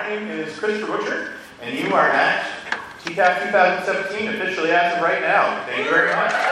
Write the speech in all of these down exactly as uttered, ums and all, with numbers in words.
name is Christopher Butcher, and you are at T C A F twenty seventeen, officially as of right now. Thank you very much.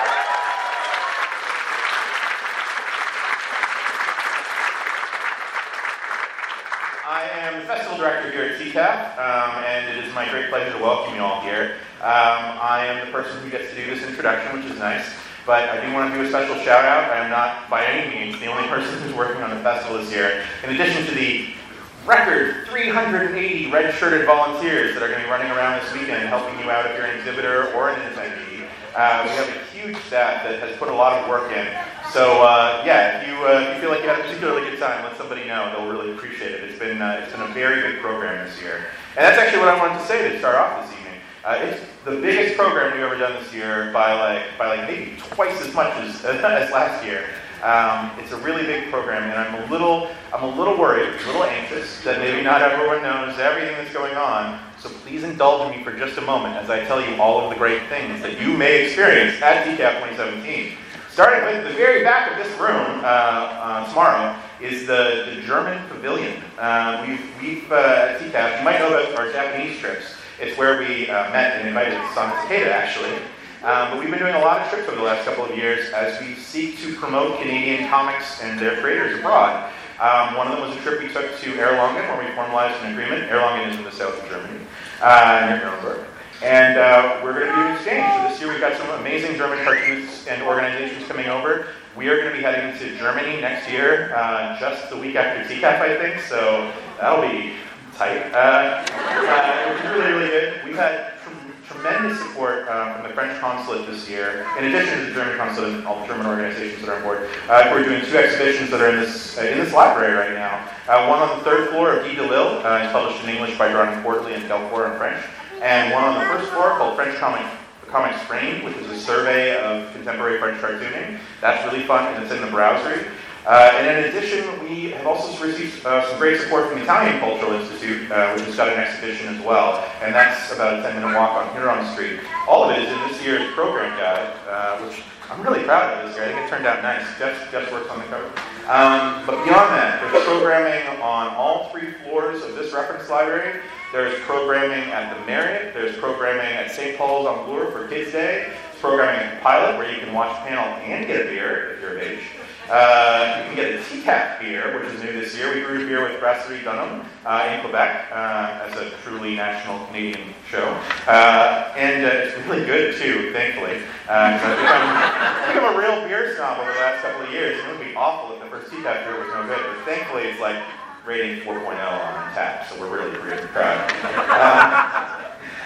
I am the festival director here at T C A F, um, and it is my great pleasure to welcome you all here. Um, I am the person who gets to do this introduction, which is nice, but I do want to do a special shout out. I am not by any means the only person who's working on the festival this year. In addition to the record three hundred eighty red-shirted volunteers that are going to be running around this weekend helping you out if you're an exhibitor or an attendee, uh, we have a huge staff that has put a lot of work in. So uh, yeah, if you, uh, if you feel like you had a particularly good time, let somebody know. They'll really appreciate it. It's been uh, it's been a very big program this year, and that's actually what I wanted to say to start off this evening. Uh, it's the biggest program we've ever done this year by like by like maybe twice as much as as last year. Um, it's a really big program, and I'm a little I'm a little worried, a little anxious that maybe not everyone knows everything that's going on. So please indulge me for just a moment as I tell you all of the great things that you may experience at T C A F twenty seventeen. Starting with the very back of this room, uh, uh, tomorrow, is the, the German Pavilion. Uh, we've, we've uh, at T C A F, you might know about our Japanese trips. It's where we uh, met and invited Son Takeda, actually. Um, but we've been doing a lot of trips over the last couple of years as we seek to promote Canadian comics and their creators abroad. Um, one of them was a trip we took to Erlangen, where we formalized an agreement. Erlangen is in the south of Germany, uh, near Nuremberg. And uh, we're going to do an exchange. So this year we've got some amazing German cartoonists and organizations coming over. We are going to be heading to Germany next year, uh, just the week after T C A F, I think. So that'll be tight. Uh, uh, which is really, really good. We've had tr- tremendous support uh, from the French consulate this year. In addition to the German consulate and all the German organizations that are on board, uh, we're doing two exhibitions that are in this uh, in this library right now. Uh, one on the third floor of Guy Delisle, uh, it's published in English by Jordan Quartley and Delcourt in French. And one on the first floor called French Comic, Comics Framed, which is a survey of contemporary French cartooning. That's really fun, and it's in the browsery. Uh, and in addition, we have also received uh, some great support from the Italian Cultural Institute, uh, which has got an exhibition as well. And that's about a ten-minute walk on Huron Street. All of it is in this year's program guide, uh, which I'm really proud of this year. I think it turned out nice. Jeff, Jeff works on the cover. Um, but beyond that, there's programming on all three floors of this reference library. There's programming at the Marriott. There's programming at Saint Paul's on Bloor for Kids Day. There's programming at the Pilot, where you can watch a panel and get a beer if you're of age. Uh, you can get a T C A F beer, which is new this year. We brewed a beer with Brasserie Dunham uh, in Quebec uh, as a truly national Canadian show. Uh, and uh, it's really good, too, thankfully. Uh, I've become, I've become a real beer snob over the last couple of years. It would be awful if the first T C A F beer was no good. But thankfully, it's like rating four point oh on tap, so we're really, really proud. Um,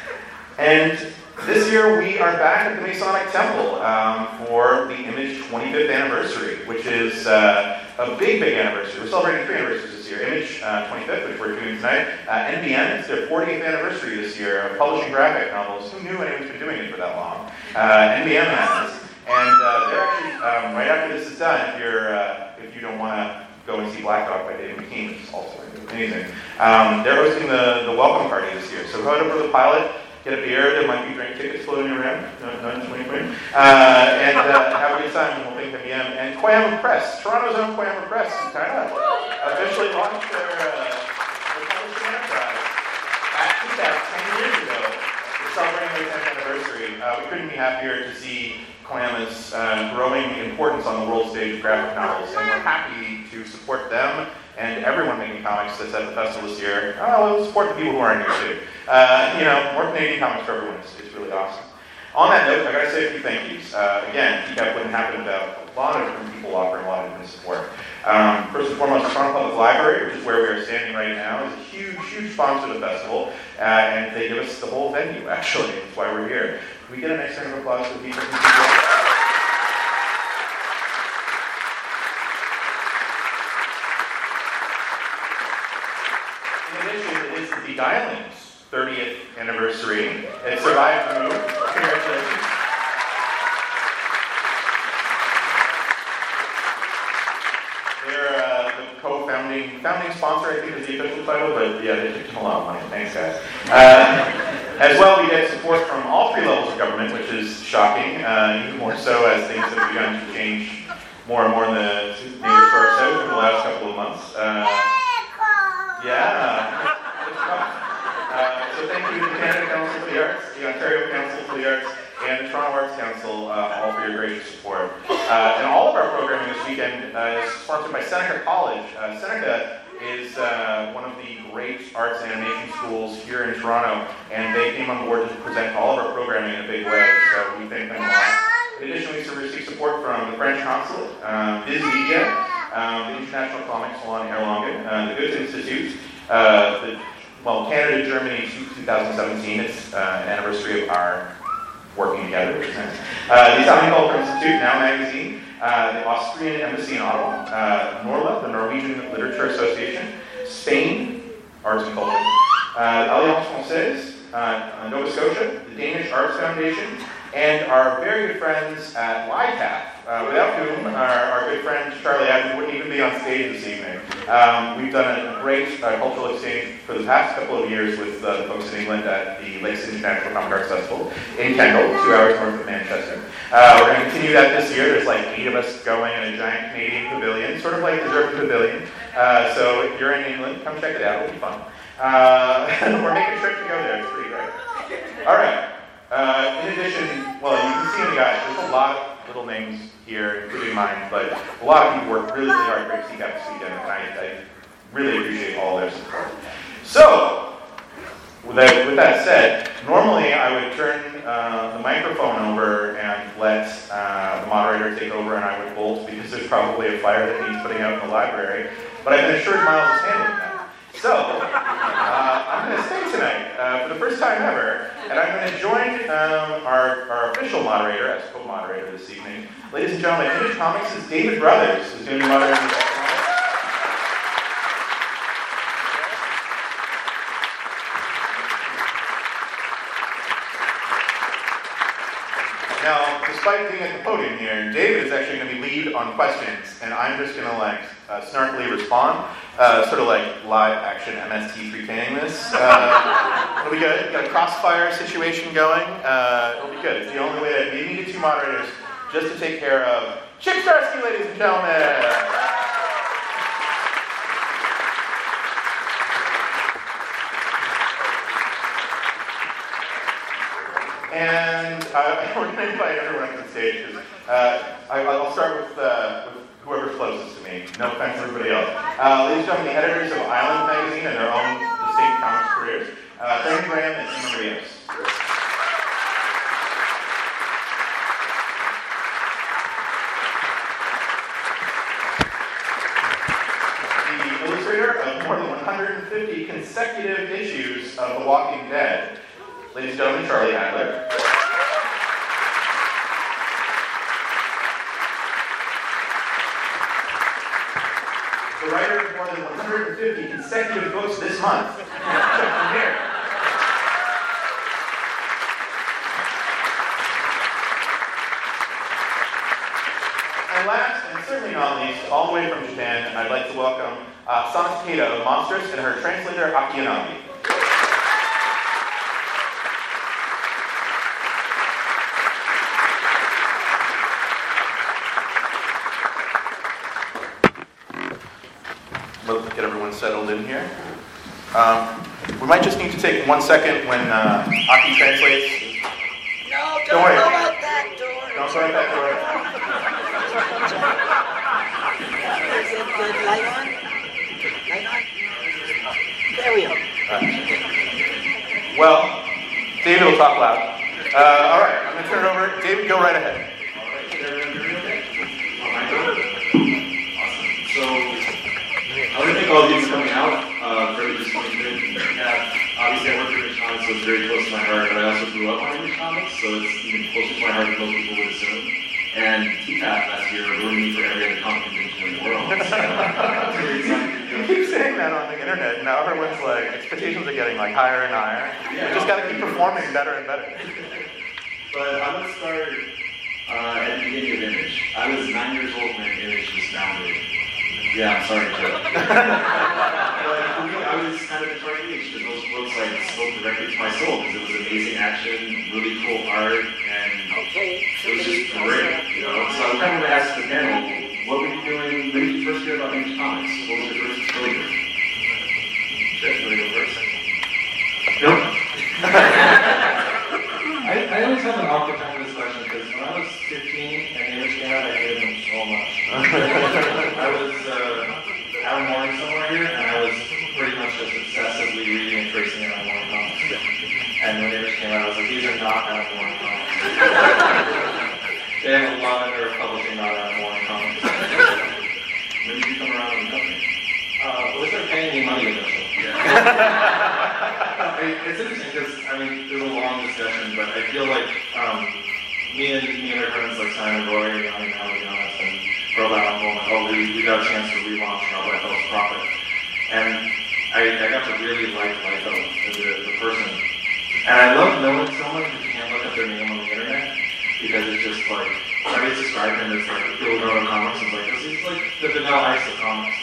and this year we are back at the Masonic Temple um, for the Image twenty-fifth anniversary, which is uh, a big, big anniversary. We're celebrating three anniversaries this year. Image uh, twenty-fifth, which we're doing tonight. Uh, N B N, it's their fortieth anniversary this year of publishing graphic novels. Who knew anyone's been doing it for that long? Uh, N B N has. And uh, they're actually, um, right after this is done, if, you're, uh, if you don't want to go and see Black Dog by David McKean, which is also amazing. Um, they're hosting the, the welcome party this year. So go over to the Pilot, get a beer, there might be drink tickets floating around, no, no, twenty twenty, uh, and uh, have a good time, and we'll thank M B M. And Koyama Press, Toronto's own Koyama Press, kind of officially launched their, uh, their publishing enterprise at T C A F ten years ago. We're celebrating their tenth anniversary. Uh, we couldn't be happier to see Koyama's uh, growing importance on the world stage of graphic novels, and we're happy to support them and everyone making comics that's at the festival this year. Oh, we'll support the people who aren't here too. Uh, you know, more Canadian comics for everyone is, is really awesome. On that note, I gotta say a few thank yous. Uh, again, T C A F wouldn't happen without a lot of different people offering a lot of different support. Um, first and foremost, Toronto Public Library, which is where we are standing right now, is a huge, huge sponsor of the festival, uh, and they give us the whole venue, actually. That's why we're here. Can we get a nice round of applause for the people? In addition, it is the Dialings thirtieth anniversary. It survived the move. Congratulations. They're uh, the co-founding founding sponsor, I think, is the official title, but yeah, they took them a lot of money. Thanks, guys. Uh, as well, we get support from all three levels of government, which is shocking, uh, even more so as things have begun to change more and more in the neighbors to our south over the last couple of months. Uh, yeah. great support. Uh, and all of our programming this weekend uh, is sponsored by Seneca College. Uh, Seneca is uh, one of the great arts and animation schools here in Toronto, and they came on board to present all of our programming in a big way, so we thank them a lot. In addition, we received support from the French Consulate, um, Viz Media, um, the International Comic Salon Erlangen, uh, the Goethe Institute, uh, the, well, Canada, Germany, two thousand seventeen, it's uh, an anniversary of our working together, which is nice. Uh, the Italian Cultural Institute, Now Magazine, uh, the Austrian Embassy in Ottawa, uh, NORLA, the Norwegian Literature Association, Spain, Arts and Culture, uh, Alliance Française, uh, Nova Scotia, the Danish Arts Foundation, and our very good friends at LICAF, uh, without whom our, our good friend Charlie Adams wouldn't even be on stage this evening. Um, we've done a great uh, cultural exchange for the past couple of years with uh, the folks in England at the Lakes International Comic Arts Festival in Kendal, two hours north of Manchester. Uh, we're going to continue that this year. There's like eight of us going in a giant Canadian pavilion, sort of like the Durban Pavilion. Uh, so if you're in England, come check it out. It'll be fun. Uh, we're making a trip to go there. It's pretty great. All right. Uh, in addition, well, you can see in the guys, there's a lot of little names here, including mine, but a lot of people work really, really hard for C CAP this weekend, and I, I really appreciate all their support. So, with that, with that said, normally I would turn uh, the microphone over and let uh, the moderator take over, and I would bolt because there's probably a fire that needs putting out in the library, but I've been assured Miles is handling that. So, uh, I'm going to stay tonight uh, for the first time ever, and I'm going to join um, our, our official moderator as co-moderator this evening. Ladies and gentlemen, Image Comics' David Brothers is going to be moderating the Now, despite being at the podium here, David is actually going to be lead on questions, and I'm just going to like uh, snarkily respond, uh, sort of like live action M S T pretending this. Uh, it'll be good. Got a crossfire situation going. Uh, it'll be good. It's the only way that we needed two moderators just to take care of Chip Starsky, ladies and gentlemen. And uh, we're going to invite everyone up to the stage because uh, I'll start with, uh, with whoever's closest to me. No offense to everybody else. Uh, ladies and gentlemen, the editors of Island Magazine and their own distinct comics careers, uh, Frank Graham and Emma Rios. The illustrator of more than one hundred fifty consecutive issues of The Walking Dead, ladies and gentlemen, Charlie Adler. The writer of more than one hundred fifty consecutive books this month. From here. And last, and certainly not least, all the way from Japan, I'd like to welcome uh, Sana Takeda of Monstrous and her translator, Aki Yanagi. Let's get everyone settled in here. Um, we might just need to take one second when uh, Aki translates. No, don't, don't worry. go out that door. Don't go out that door. Is it good? Light on? Light on? There we go. Right. Well, David will talk loud. Uh, all right, I'm going to turn it over. David, go right ahead. All right, is everyone hear me okay? Awesome. So, I want to thank all of you for coming out. Uh, very disappointed. Yeah, obviously, I work for Image Comics, so it's very close to my heart, but I also grew up on Image Comics, so it's even closer to my heart than most people would assume. And T CAP last year ruined me for every other comic convention in the world. So, I'm really excited to do You it. keep saying that on the internet, and now everyone's like, expectations are getting like higher and higher. Yeah, You just got to keep performing better and better. But I'm going to start uh, at the beginning of Image. I was nine years old when Image was founded. Yeah, I'm sorry, Joe. But for me, I was kind of a target age because those books like spoke directly to my soul because it was amazing action, really cool art, and Okay. it was just great, you know. So I kind of want to ask the panel, what were you doing when did you first hear about Image Comics? What was your first exposure? Jeff, you want to go first? Nope. I, I always have an awkward time with this question because when I was fifteen and I, it's interesting because, I mean, there's a long discussion, but I feel like um, me and me and my friends like Simon Roy and Yanni Malianas and Rob Allen, oh, we, we got a chance to relaunch Rob Litho's Profit. And I, I got to really like Litho, the, the person. And I love knowing someone who can't look up their name on the internet, because it's just like, I always describe him as like Bill Noto Comics, and like, this is like the vanilla ice of comics.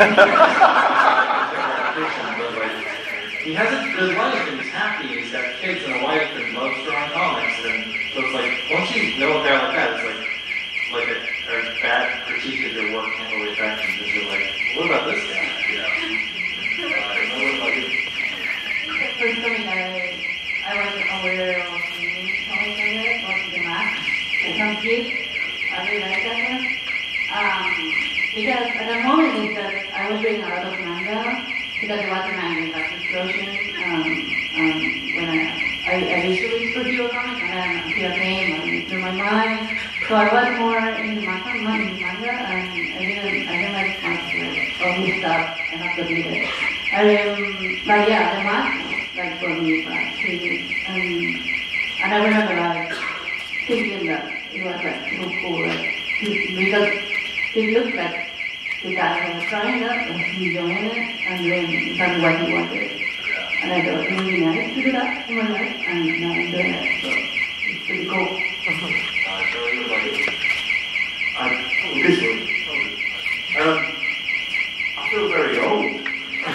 But like, he has a good life and he's happy and he's got kids and a wife and loves drawing comics, and so it's like, once you know a guy like that, it's like like a, a bad critique of your work can't really affect you, because you're like, what about this guy? Yeah. Uh, what about you? First thing I, I wasn't aware of the comics I read was the Mac, the some kid. I really like that one. Um, because at the moment is that I was reading a lot of manga, because it was a manga like explosion. Um, um, when I, I, I used to read superhero comics, and then Akira came and through my mind. So I was more in the manga, not in manga, and I didn't, I didn't like much like all this stuff. I have to admit it. Um, but yeah, the Mac, like for me, like really, um, and I remember like thinking that it was like so cool, like because it looked like the guy who was trying that was enjoying it, and then that's what he wanted. Yeah. And I thought it would be nice to do that in my life, and now I'm doing it, so it's pretty cool. Uh, Charlie, what about you? I, oh, this one. Um, I feel very old.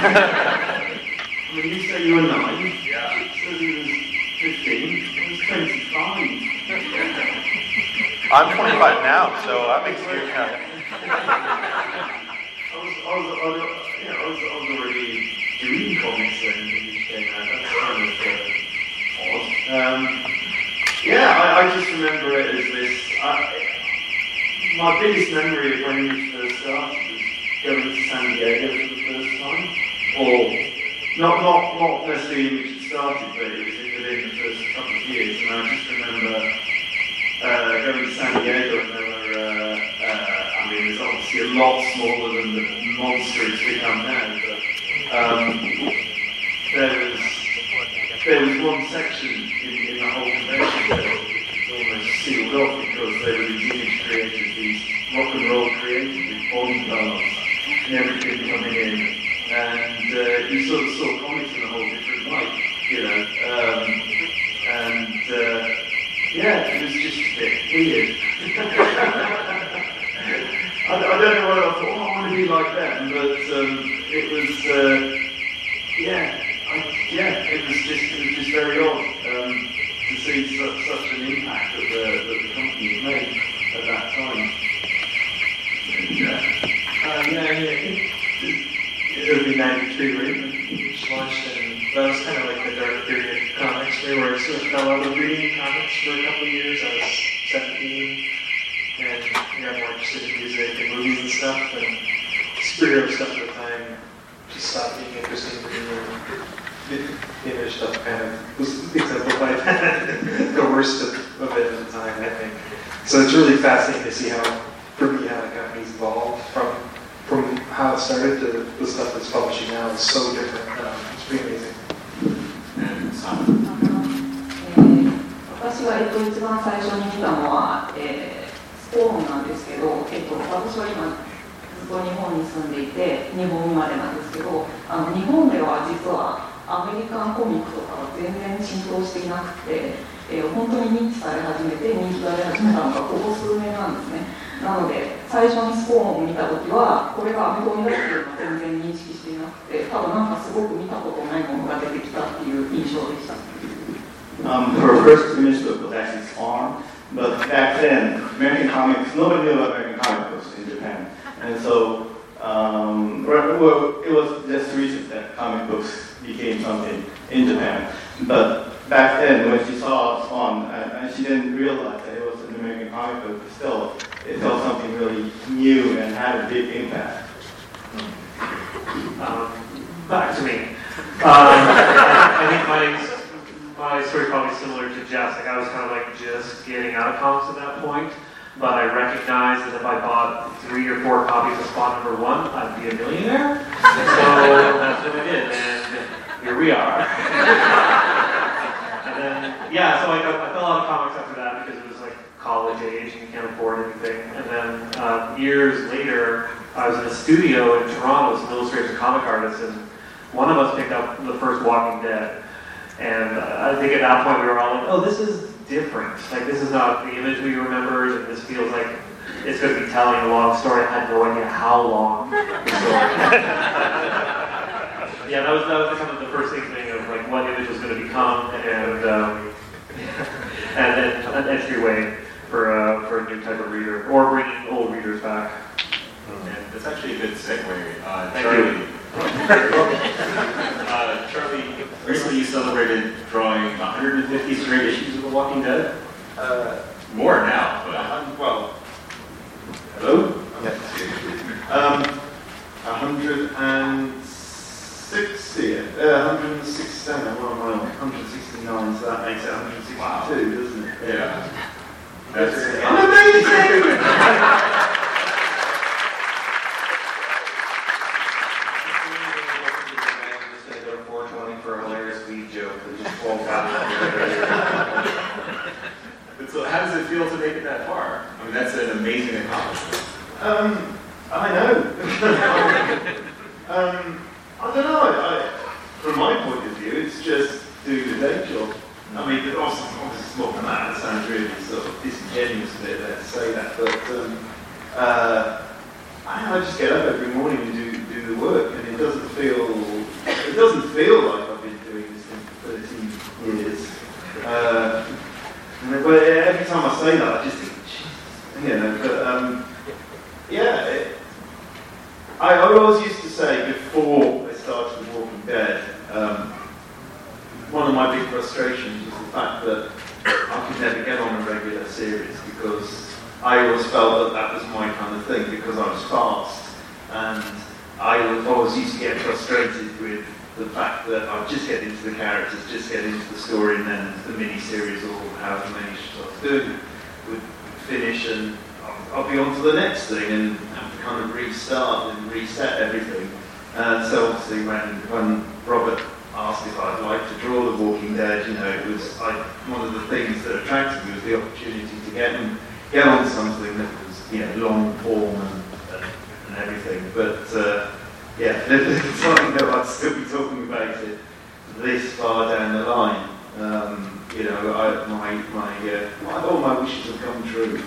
I mean, you say you were nine. Yeah. It says he was fifteen. I was twenty-five. I'm twenty-five now, so that makes you kind of... I was, I was, I was, you know, I was, I was already doing comics when you came out. That's kind of uh, odd. Um, yeah, I, I just remember it as this. I, my biggest memory of when we first started was going to San Diego for the first time, or not, not, not necessarily in which it started, but it was within the first couple of years. And I just remember uh, going to San Diego, and there were, uh, uh, I mean, it's obviously a lot smaller than the monster it's become now, but um, there was there was one section in, in the whole convention that was almost sealed off, because there were these image creators, these rock and roll creators with bond bars and everything coming in. And uh, you sort of saw comics in a whole different light, you know. Um, and uh, yeah, it was just a bit weird. I, I don't know whether I thought, oh, I want to be like them, but um, it was, uh, yeah, I, yeah, it was just, it was just very odd um, to see such, such an impact that the, that the company made at that time. Yeah, uh, yeah, I mean, I think it would be ninety-three, right, when it launched, and that was kind of like the dark period of comics, where I sort of fell out of reading comics for a couple of years. I was seventeen, and I got more interested in music and movies and stuff, and superhero stuff at the time just stopped being interesting to me, and the image stuff kind of was exemplified the worst of, of it at the time, I think. So it's really fascinating to see how, for me, how the company's evolved from from how it started to the stuff that's publishing now is so different. Um, it's pretty amazing. 私が、えっと、一番最初に見たのは、えー、スポーンなんですけど、えっと、私は今ずっと日本に住んでいて、日本生まれなんですけど、あの日本では実はアメリカンコミックとかは全然浸透していなくて、えー、本当に認知され始めて、人気が出始めたのがここ数年なんですね。なので、最初にスポーンを見たときは、これがアメコミだっていうのは全然認識していなくて、多分なんかすごく見たことないものが出てきたっていう印象でした。 Um, her first image book was actually Spawn, but back then, American comics, nobody knew about American comic books in Japan. And so, um, well, it was just recent that comic books became something in Japan. But back then, when she saw Spawn, and she didn't realize that it was an American comic book, but still, it felt something really new and had a big impact. Um, back to me. Um, I think my, my story is probably similar to Jeff's. Like I was kind of like just getting out of comics at that point, but I recognized that if I bought three or four copies of Spawn number one, I'd be a millionaire. And so that's what I did. And here we are. And then, yeah, so like, I, I fell out of comics after that because it was like college age and you can't afford anything. And then uh, years later, I was in a studio in Toronto with some illustrators and comic artists, and one of us picked up the first Walking Dead. And uh, I think at that point we were all like, oh, this is different. Like, this is not the image we remembered, and this feels like it's going to be telling a long story. I had no idea how long the story. Yeah, that was that was kind of the first thing of like what image was going to become, and um, and then an entryway for uh, for a new type of reader, or bringing old readers back. And that's actually a good segue. Uh, Thank Charlie, you. uh, Charlie, recently you celebrated drawing one hundred fifty straight issues of The Walking Dead. Uh, More now, but uh, well, hello? yes. Um, one hundred sixty, uh, one hundred sixty-seven, what am I on? one hundred sixty-nine, so that makes it one hundred sixty-two, Wow. doesn't it? Yeah. That's I'm amazing! four twenty for a hilarious weed joke that just falls out. So how does it feel to make it that far? I mean, that's an amazing accomplishment. Um, I know. um, I don't know. I, I, from my point of view, it's just doing the day job. I mean, but obviously, obviously it's more than that. It sounds really sort of disingenuous a bit there to say that, but um, uh, I, I just get up every morning and do do the work, and it doesn't feel it doesn't feel like I've been doing this thing for thirteen years. Uh, and, but every time I say that, I just think, Jesus, you know. But um, yeah, it, I, I always used to say before I started with Walking Dead. Um, One of my big frustrations was the fact that I could never get on a regular series because I always felt that that was my kind of thing because I was fast, and I was always used to get frustrated with the fact that I'd just get into the characters, just get into the story, and then the mini-series or however many I was doing would finish, and I'll, I'll be on to the next thing and have to kind of restart and reset everything. And so obviously when, when Robert asked if I'd like to draw The Walking Dead, you know, it was I, one of the things that attracted me was the opportunity to get and get on something that was, you know, long form and, and, and everything. But uh, yeah, it's something that I'd still be talking about it this far down the line. Um, you know, I, my my uh, all my wishes have come true.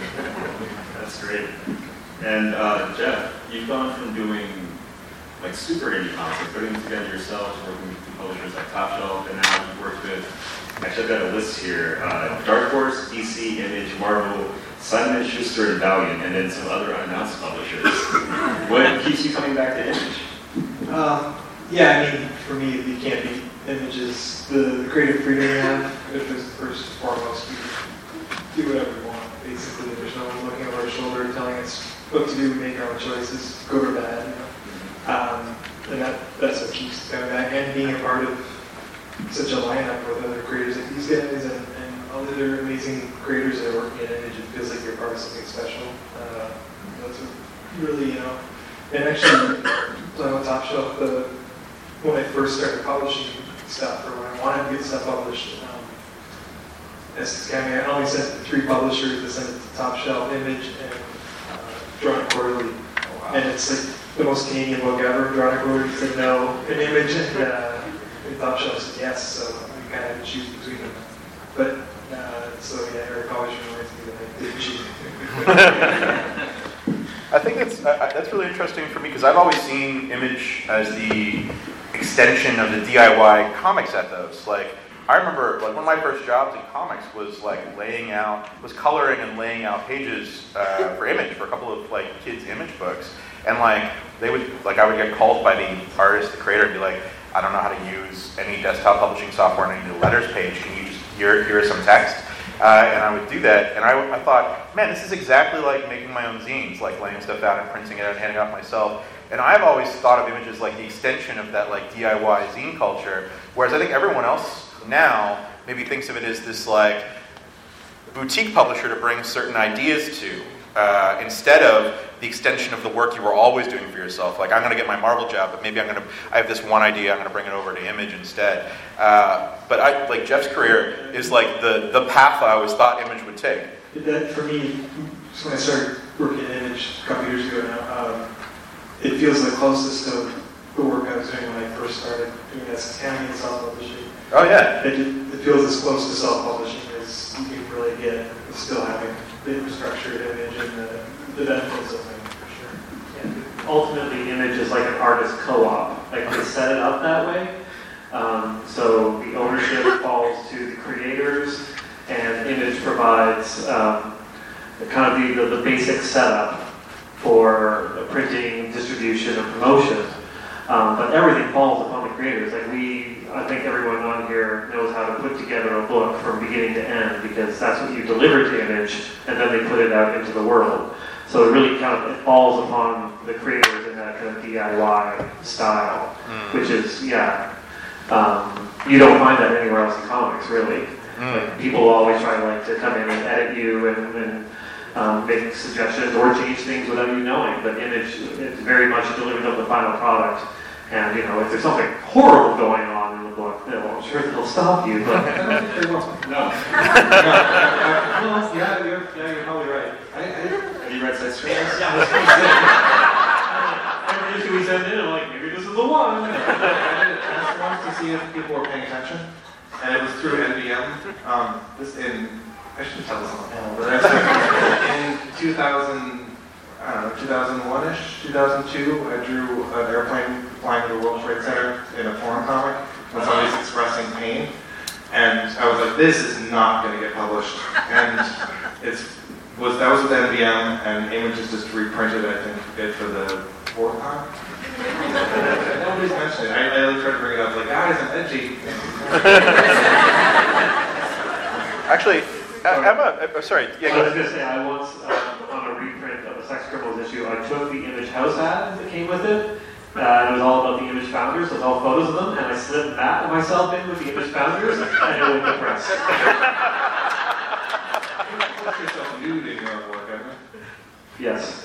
That's great. And uh, Jeff, you've gone from doing like super indie comics, like putting them together yourself, working with publishers like Top Shelf, and now you've worked with, actually I've got a list here, uh, Dark Horse, D C, Image, Marvel, Simon and Schuster, and Valiant, and then some other unannounced publishers. What keeps you coming back to Image? Um, yeah, I mean, for me, you can't beat Images. The, the creative freedom you have, if it's first and foremost, you do whatever you want. Basically, there's no one looking over our shoulder telling us what to do. We make our own choices, good or bad. You know? Um, and that, that's what keeps coming back, and being a part of such a lineup with other creators like these guys and, and all the other amazing creators that are working at Image, it feels like you're part of something special. Uh, that's what really, you know, and actually, playing on Top Shelf, the, when I first started publishing stuff, or when I wanted to get stuff published, um, Essex County, I only sent it to three publishers to send it to Top Shelf, Image, and uh, Drawn Quarterly. Oh, wow. And it's like the most Canadian book ever. Drawn Quarterly said no, an Image, and, uh, and Top Shelf said yes, so we kind of had to choose between them. But, uh, so yeah, Eric always reminds me that I did choose. I think that's uh, that's really interesting for me because I've always seen Image as the extension of the D I Y comics ethos. Like, I remember, like, one of my first jobs in comics was like laying out, was coloring and laying out pages uh, for Image for a couple of like kids' Image books, and like they would, like, I would get called by the artist, the creator, and be like, I don't know how to use any desktop publishing software, and I need a letters page. Can you just here here is some text? Uh, and I would do that, and I, I thought, man, this is exactly like making my own zines, like laying stuff out and printing it out and handing it off myself. And I've always thought of Images like the extension of that like D I Y zine culture, whereas I think everyone else now maybe thinks of it as this like boutique publisher to bring certain ideas to. uh, instead of the extension of the work you were always doing for yourself. Like, I'm going to get my Marvel job, but maybe I'm going to, I have this one idea, I'm going to bring it over to Image instead. Uh, but I, like, Jeff's career is like the, the path I always thought Image would take. That, for me, just when I started working in Image a couple years ago now, um, it feels the closest to the work I was doing when I first started doing Escatani and self-publishing. Oh, yeah. It, it feels as close to self-publishing as you can really get, with still having the infrastructure of Image and the, the benefits of it, for sure. Yeah. Ultimately, Image is like an artist co-op. Like, they set it up that way. Um, so the ownership falls to the creators, and Image provides um, kind of the, the, the basic setup for the printing, distribution, and promotion. Um, but everything falls upon the creators. Like we, I think everyone on here knows how to put together a book from beginning to end, because that's what you deliver to Image, and then they put it out into the world. So it really kind of it falls upon the creators in that kind of D I Y style, mm. which is, yeah, um, you don't find that anywhere else in comics, really. Mm. Like, people always try like to come in and edit you and, and um, make suggestions or change things without you knowing. But Image, it's very much delivered up the final product. And, you know, if there's something horrible going on in the book, they'll, I'm sure they'll stop you, but... no. no. Yeah, you're, yeah, you're probably right. I, I, Have you read Side Streams? Yeah. Every issue we send in, I'm like, maybe this is the one. I did ask once to see if people were paying attention, and it was through N B M. Um, this in, I should tell this on the panel, but in two thousand, I don't know, two thousand one-ish, two thousand two, I drew an airplane flying to the World Trade Center in a foreign comic when somebody's expressing pain. And I was like, this is not going to get published. And it's was that was with N B M, and Image has just reprinted, I think, it for the fourth time. Nobody's mentioned it. I, I really tried to bring it up, like, guys, I'm edgy. Actually, uh, Emma, uh, sorry. Yeah, I was going to say, I once, um, on a reprint of a Sex Criminals issue, I took the Image house ad that came with it. Uh, and it was all about the Image founders, so it was all photos of them, and I slipped that of myself in with the Image founders, and it went to the press. You put yourself nude in your own work, haven't you? Yes.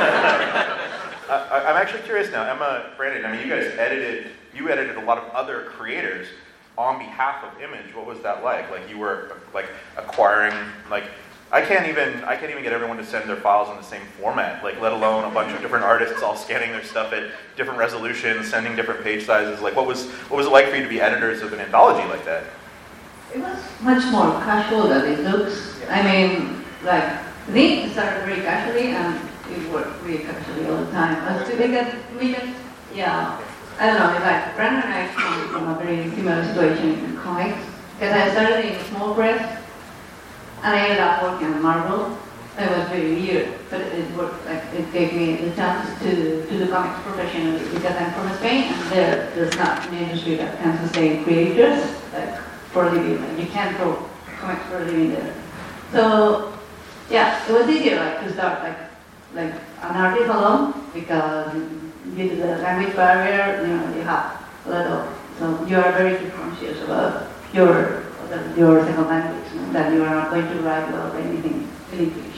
I, I'm actually curious now, Emma, Brandon. I mean, you guys edited, you edited a lot of other creators on behalf of Image. What was that like? Like you were like acquiring, like I can't even, I can't even get everyone to send their files in the same format. Like, let alone a bunch of different artists all scanning their stuff at different resolutions, sending different page sizes. Like, what was, what was it like for you to be editors of an anthology like that? It was much more casual than it looks. I mean, like, they started very casually and it worked really casually all the time. As to because we just, yeah, I don't know, like, Brandon and I come from a very similar situation in comics. Because I started in small press and I ended up working on Marvel. It was very weird, but it worked. Like, it gave me the chance to, to do comics professionally because I'm from Spain and there, there's not an industry that can sustain creators, like, for a living. Like, you can't draw comics for a living there. So, yeah, it was easier, like, to start, like, like an artist alone because due to the language barrier, you know, you have a lot of, so you are very conscious about your, your second language, you know, that you are not going to write well anything in English.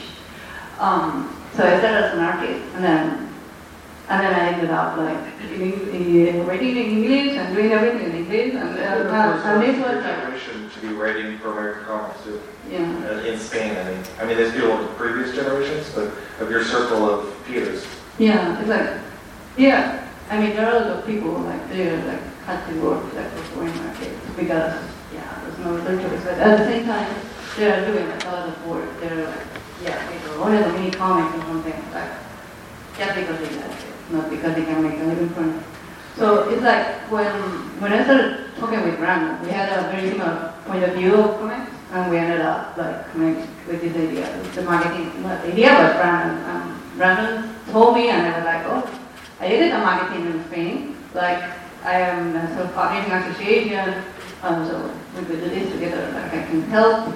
Um, so I started as an artist, and then and then I ended up like in, in, writing in English and doing everything in English, and, uh, There's and this a was like, generation to be writing for American comics too. yeah. Uh, in Spain, I mean, I mean, there's people of previous generations, but of your circle of peers. Yeah, it's like, yeah. I mean, there are a lot of people like they like had to work like for foreign markets because yeah, there's no other choice. But at the same time, they are doing like a lot of work. They're like, yeah, they one of the mini comics or something like just because they like it, not because they can make a living from it. So it's like when when I started talking with Brandon, we had a very similar point of view of comics, and we ended up like coming with this idea, the marketing not the idea, but Brandon. Um, Brandon told me, and I was like, oh, I did a marketing in Spain. Like I am a self-publishing association, um, so we could do this together. Like I can help.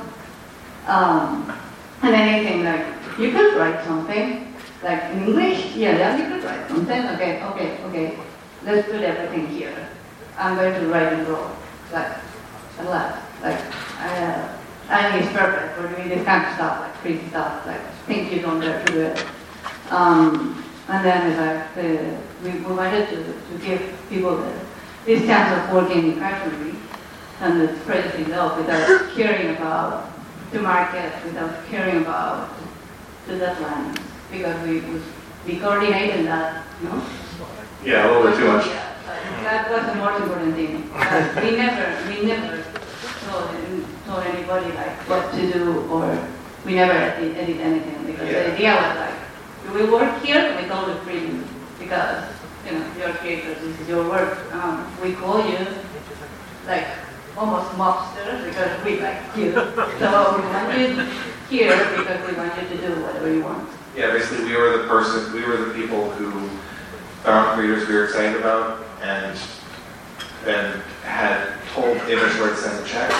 Um, and then he came like, you could write something, like in English. Yeah, yeah, you could write something. Okay, okay, okay. Let's put everything here. I'm going to write and draw, like a lot. Like I, uh, and it's perfect for doing this kind of stuff, like crazy stuff, like things you don't dare to do it. Um, and then it's like the, we, we wanted to, to give people the, this chance of working in factory and the spread it out without caring about the market, without caring about the deadlines, because we we, we coordinated that, you know. Yeah, a little bit too much. Yeah, but that was the most important thing. But we never, we never told, told anybody like what to do, or we never edit, edit anything, because Yeah. the idea was like, we work here with all the freedom, because, you know, you're creators, this is your work. Um, we call you, like, almost mobsters, because we like you. So we want you here because we want you to do whatever you want. Yeah, basically we were the person, we were the people who found creators we were excited about and then had told Image where to send the checks,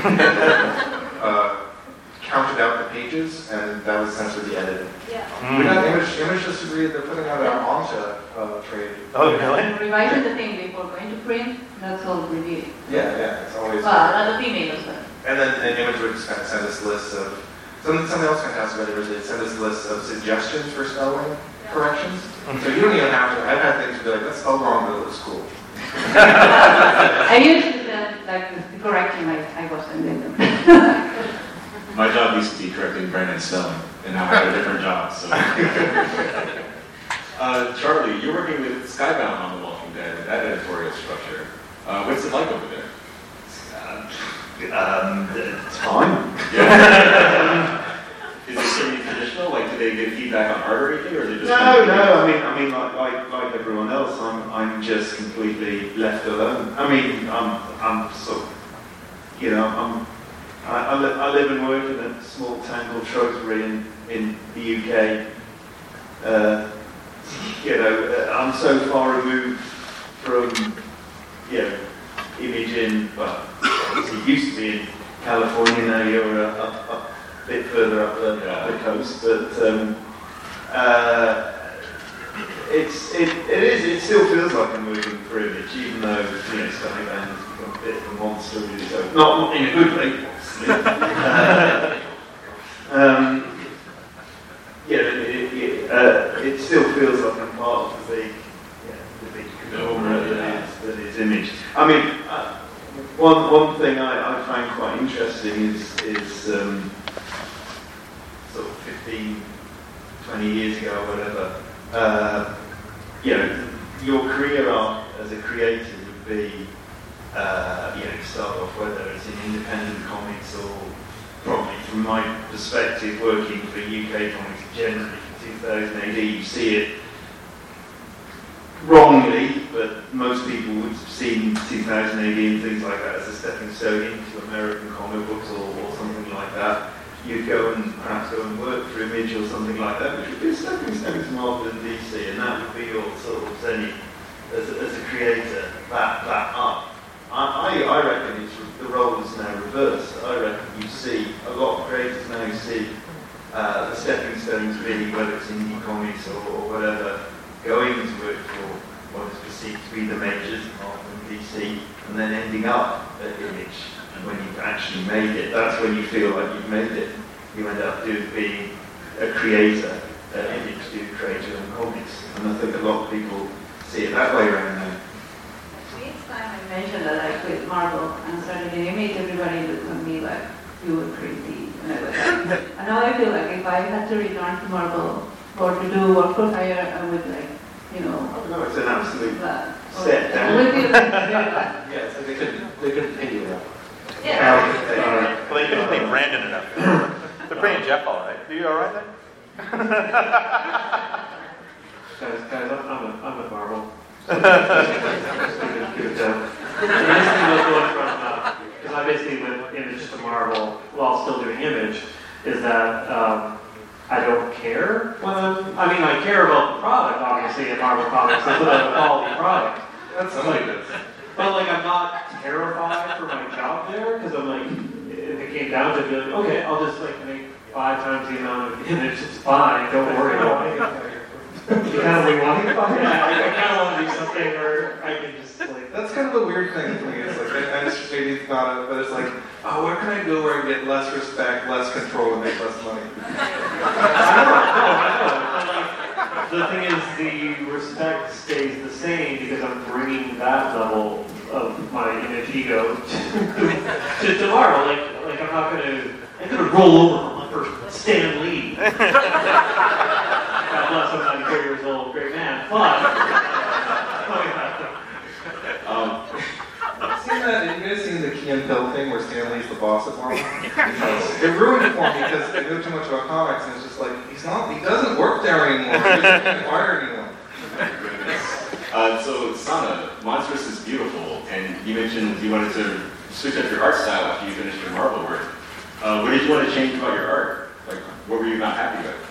uh, counted out the pages, and that was essentially the edit. Yeah. We got Image, Image just agreed they're putting out an Anta uh, trade. Oh, really? And revising the thing before going to print, that's all we did. Yeah, yeah, it's always. Well, a lot of emails, but. And then and Image would just kind of send us lists of, something, something else fantastic about Image, they'd send us lists of suggestions for spelling corrections. So you don't even have to, I've had things be like, that's spelled wrong, but it looks cool. I usually send like the correction I, I was sending them. My job used to be correcting Brandon's spelling, and now I have a different job, so. uh, Charlie, you're working with Skybound on The Walking Dead, that editorial structure. Uh, what's it like over there? Um, it's fine. Yeah. Is it semi-traditional? Like, do they give feedback on art or anything, or is it just? No, no. I mean, I mean, like, like, like everyone else, I'm, I'm just completely left alone. I mean, I'm, I'm sort of, you know, I'm, I, I, li- I live and work in a small town called Shrewsbury in, in the U K. Uh, you know, uh, I'm so far removed from, you know, Image in, well, obviously it used to be in California, now you're uh, up, up a bit further up the, Yeah. the coast, but um, uh, it's, it, it is, it still feels like I'm moving for Image, even though, you know, Skybound has become a bit of a monster, really, so, not, not in a good way, obviously. uh, um, yeah, it, it, it, uh, it still feels like I'm part of the big, yeah, the big conglomerate that is, that is Image. I mean, uh, one one thing I, I find quite interesting is is um, sort of fifteen, twenty years ago, or whatever. Uh, you know, your career arc as a creator would be, uh, you know, start off whether it's in independent comics or, probably from my perspective, working for U K comics generally for two thousand A D, you see it wrongly, but most people would have seen two thousand A D and things like that as a stepping stone into American comic books or, or something like that. You'd go and perhaps go and work for Image or something like that, which would be a stepping stone to Marvel and D C, and that would be your sort of zenith as a, as a creator, that, that up. I, I, I reckon it's, the role is now reversed. I reckon you see, a lot of creators now see uh, the stepping stones really, whether it's indie comics or, or whatever, going to work for what is perceived to be the majors, Marvel and D C, and then ending up at Image. And when you've actually made it, that's when you feel like you've made it. You end up doing, being a creator at Image, doing creator and comics. And I think a lot of people see it that way around now. Each time I mentioned that I quit Marvel and started in Image, everybody looked at me like, you were crazy. And I was like, and now I feel like if I had to return to Marvel or to do work for hire, I would like, you know, No, it's an absolute glad. step I would down. feel very glad. Yeah, so they couldn't, they couldn't pay you enough. Yeah. Well, they didn't pay Brandon enough. They're paying Jeff all right. Are you all right then? Guys, guys, I'm, I'm, a, I'm a Marvel. Give it, give it down. The nice thing about going from, because I basically went Image to Marvel while still doing Image, is that um, I don't care. Well, I mean, I care about the product, obviously, in Marvel Comics. It's a quality product. That's like this. But like, I'm not terrified for my job there, because I'm like, if it came down to it, be like, okay, I'll just like make five times the amount of Image. It's fine. Don't worry about it. You kind of like want to, yeah, I, I kind of want to do something where I can just like. That's kind of a weird thing for me. It's like I, I just maybe he's not a, but it's like, oh, where can I go where I get less respect, less control, and make less money? The thing is, the respect stays the same because I'm bringing that level of my image ego to, to tomorrow. Like, like I'm not gonna, I'm gonna roll over for Stan Lee. God bless, I'm ninety-four years old, great man. But, Um, Seen that? Have you guys seen the Key and Peele thing where Stan Lee's the boss at Marvel? It ruined it for me because I knew too much about comics, and it's just like he's not. He doesn't work there anymore. He doesn't even hire anyone. uh, so, Sana, Monstrous is beautiful, and you mentioned you wanted to switch up your art style after you finished your Marvel work. Uh, what did you want to change about your art? Like, what were you not happy with?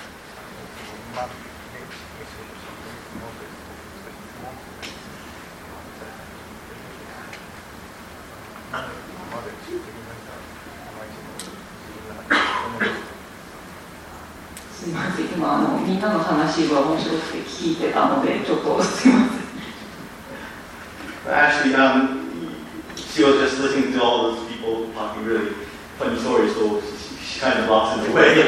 すみません、今あのみんなの話が面白くて聞いてたのでちょっとすみません。 Actually, um, she was just listening to all those people talking really funny stories, so she, she kind of lost in the way.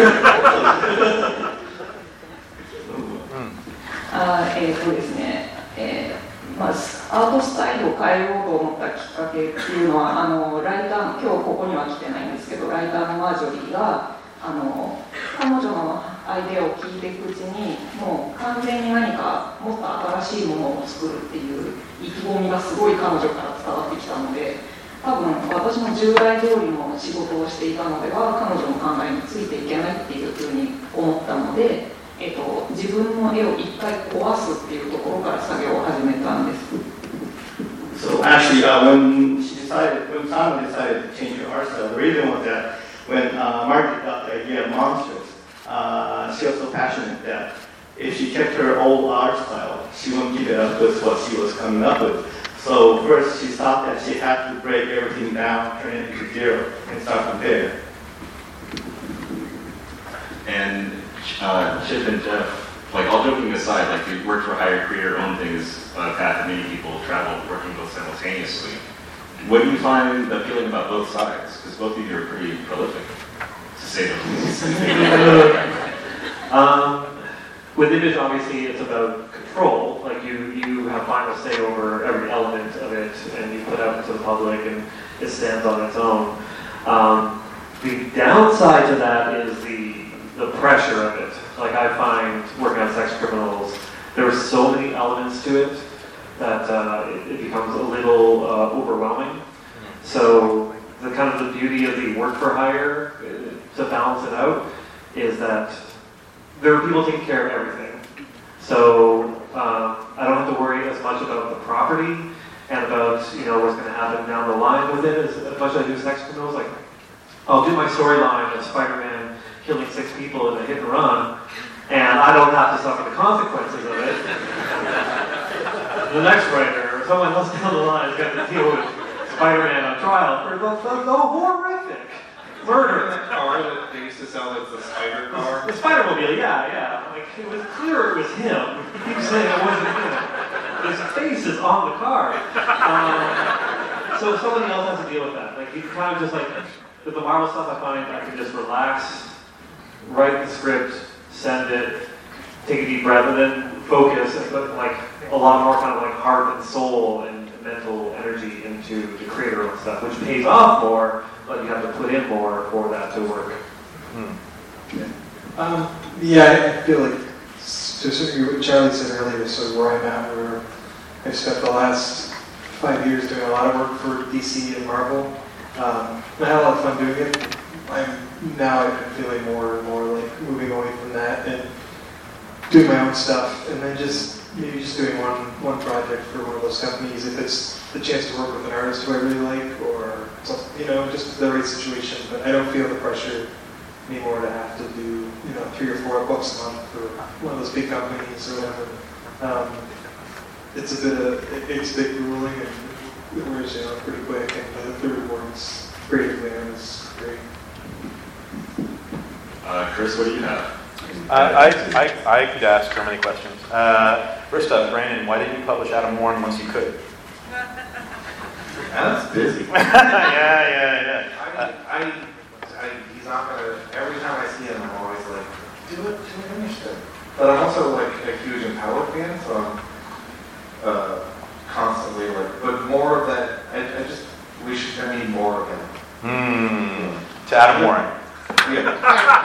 あえーとですね、えーまあ、アートスタイルを変えようと思ったきっかけっていうのはあのライターの今日ここには来てないんですけどライターのマージョリーがあの彼女のアイデアを聞いていくうちにもう完全に何かもっと新しいものを作るっていう意気込みがすごい彼女から伝わってきたので多分私も従来通りの仕事をしていたのでは彼女の考えについていけないっていうふうに思ったので、えっと、自分の絵を一回壊すっていうところから作業を始めたんです。 So actually, uh, when she decided, when Sana decided to change her art style, the reason was that when uh, Margaret got the idea of Monstrous, uh, she was so passionate that if she kept her old art style, she wouldn't keep it up with what she was coming up with. So first she thought that she had to break everything down, turn it into zero, and start from there. And uh, Chip and Jeff, like all joking aside, like you work for hire, creator, own things, a path that many people travel working both simultaneously. What do you find appealing about both sides? Because both of you are pretty prolific, to say the least. um, with image, obviously, it's about control. Like you, you have final say over every element of it, and you put out into the public, and it stands on its own. Um, the downside to that is the the pressure of it. Like I find working on Sex Criminals, there are so many elements to it that uh, it, it becomes a little uh, overwhelming. So the kind of the beauty of the work for hire, uh, to balance it out, is that there are people taking care of everything. So uh, I don't have to worry as much about the property and about you know what's going to happen down the line with it as, as much as I do Sex Criminals. Like I'll do my storyline of Spider-Man killing six people in a hit and run, and I don't have to suffer the consequences of it. The next writer or someone else down the line has got to deal with Spider-Man on trial for the, the, the horrific murder. The car that they used to sell as the spider car. The Spider-Mobile, yeah, yeah. Like it was clear it was him. He keeps saying it wasn't him. His face is on the car. Um, so somebody else has to deal with that. Like you kind of just like with the Marvel stuff, I find I can just relax, write the script, send it, take a deep breath, and then focus and put like a lot more kind of like heart and soul and mental energy into the creator own stuff, which pays off more, but you have to put in more for that to work. Hmm. Yeah. Um, yeah, I feel like to certainly what Charlie said earlier is sort of where I'm at, where I've spent the last five years doing a lot of work for D C and Marvel. Um, I had a lot of fun doing it. I'm now I'm feeling more and more like moving away from that and doing my own stuff, and then just maybe just doing one one project for one of those companies if it's the chance to work with an artist who I really like, or something, you know, just the right situation. But I don't feel the pressure anymore to have to do you know three or four books a month for one of those big companies or whatever. Um, it's a bit of it, it's a bit grueling and it wears you out pretty quick, and the, the rewards creatively is great. Uh, Chris, what do you have? Uh, I, I, I could ask so many questions. Uh, first up, Brandon, why didn't you publish Adam Warren once you could? That's busy. yeah, yeah, yeah. I, I, I, he's not gonna, every time I see him, I'm always like, do it, do an image thing. But I'm also like a huge Impala fan, so I'm uh, constantly like, but more of that, I, I just, we should, I need more of him. Hmm. To Adam Warren. Yeah.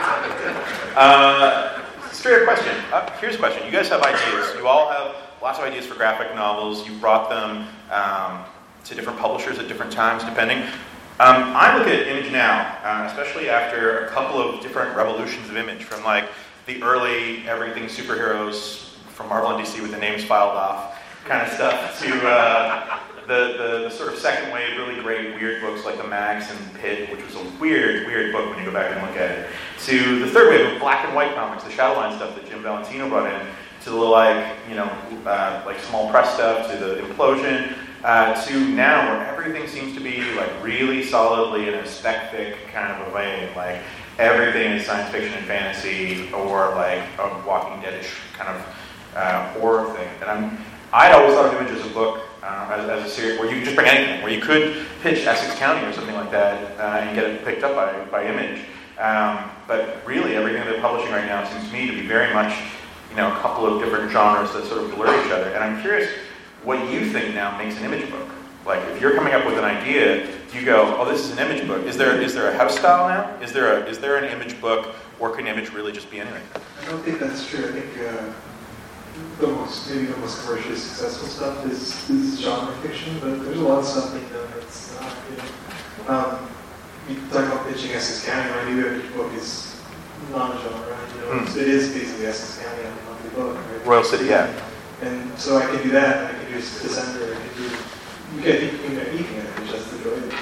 uh, straight up question. Uh, here's a question. You guys have ideas. You all have lots of ideas for graphic novels. You brought them um, to different publishers at different times, depending. Um, I look at Image now, uh, especially after a couple of different revolutions of Image, from like the early everything superheroes from Marvel and D C with the names filed off kind of stuff, to uh, the, the, the sort of second wave, really great weird books like the Max and Pit, which was a weird, weird book when you go back and look at it, to the third wave of black and white comics, the Shadowline stuff that Jim Valentino brought in, to the like, you know, uh, like small press stuff, to the Implosion, uh, to now where everything seems to be like really solidly in a spec-fic kind of a vein, like everything is science fiction and fantasy, or like a Walking Dead-ish kind of uh, horror thing. And I'm, I'd always thought of Image as a book, uh, as, as a series where you could just bring anything, where you could pitch Essex County or something like that uh, and get it picked up by, by Image. Um, but really, everything they're publishing right now seems to me to be very much, you know, a couple of different genres that sort of blur each other. And I'm curious what you think now makes an Image book. Like, if you're coming up with an idea, do you go, oh, this is an Image book? Is there is there a house style now? Is there a is there an Image book, or can Image really just be anything? I don't think that's true. I think uh, the most, maybe the most commercially successful stuff is, is genre fiction, but there's a lot of stuff being done that's not, you know. Um, you talk about pitching Essex County, my new Image book is non-genre, you know. Mm. It is basically Essex County on the monthly book, right? Royal City, yeah. And so I can do that, I can do Descender, I can do, you can, you know, anything, I can just enjoy it.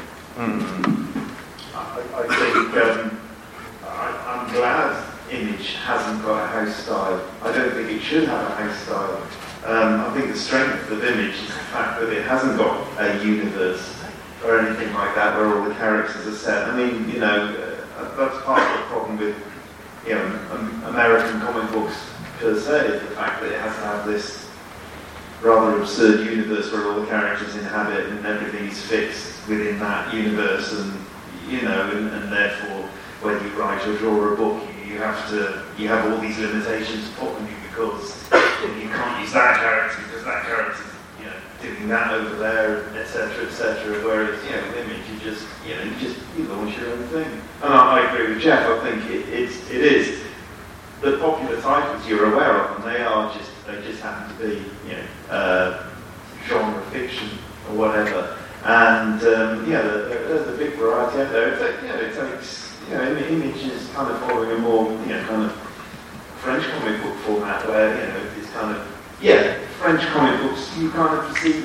Mm. I, I think um, I, I'm glad Image hasn't got a house style. I don't think it should have a house style. Um, I think the strength of Image is the fact that it hasn't got a universe or anything like that where all the characters are set. I mean, you know, uh, that's part of the problem with, you know, um, American comic books per se, is the fact that it has to have this rather absurd universe where all the characters inhabit and everything is fixed within that universe, and you know, and, and therefore when you write or draw a book, you, you have to, you have all these limitations put on you because you can't use that character because that character, you know, doing that over there, et cetera, et cetera. Whereas, you know, with Image, you just, you know, you just you launch your own thing. And I, I agree with Jeff. I think it, it's, it is the popular titles you're aware of, and they are just, they just happen to be, you know, uh, genre fiction or whatever. And um, yeah, there, there's a big variety out there. It, you know, it takes, you know, Image is kind of following a more, you know, kind of French comic book format where, you know, it's kind of, yeah, French comic books, you kind of see,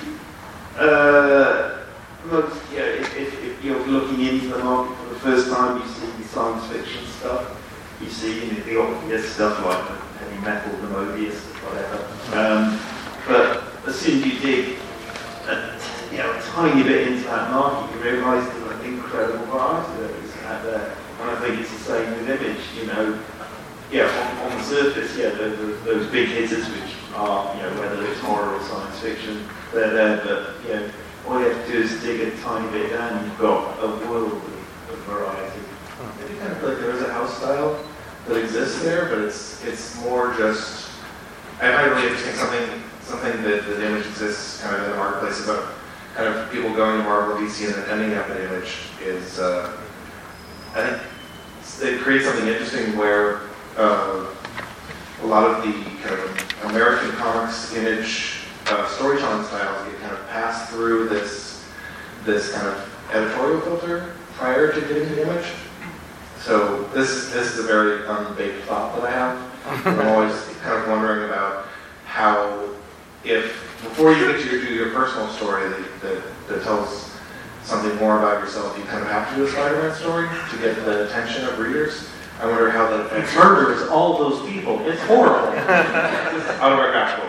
uh, look, yeah, if, if, if you're looking into the market for the first time, you see the science fiction stuff, you see, you know, the obvious stuff like the heavy metal, the Mobius, whatever. Um, but as soon as you dig a, you know, a tiny bit into that market, you realise there's an incredible variety that is out there. And I think it's the same with Image, you know. Yeah, on, on the surface, yeah, the, the, those big hitters, which are, you know, whether it's horror or science fiction, they're there, but, you know, all you have to do is dig a tiny bit down and you've got a world of, of variety. I do kind of feel like there is a house style that exists there, but it's it's more just, I find it really interesting, something something that the Image exists kind of in the marketplace about kind of people going to Marvel, D C, and then ending up at Image is, uh, I think it creates something interesting where uh, a lot of the kind of American comics Image uh, storytelling styles get kind of passed through this this kind of editorial filter prior to getting to Image. So this this is a very unbaked thought that I have. I'm always kind of wondering about how, if before you get to your, do your personal story that, that, that tells something more about yourself, you kind of have to do a Spider-Man story to get the attention of readers. I wonder how that affects. It murders all those people. It's horrible. Autobiographical.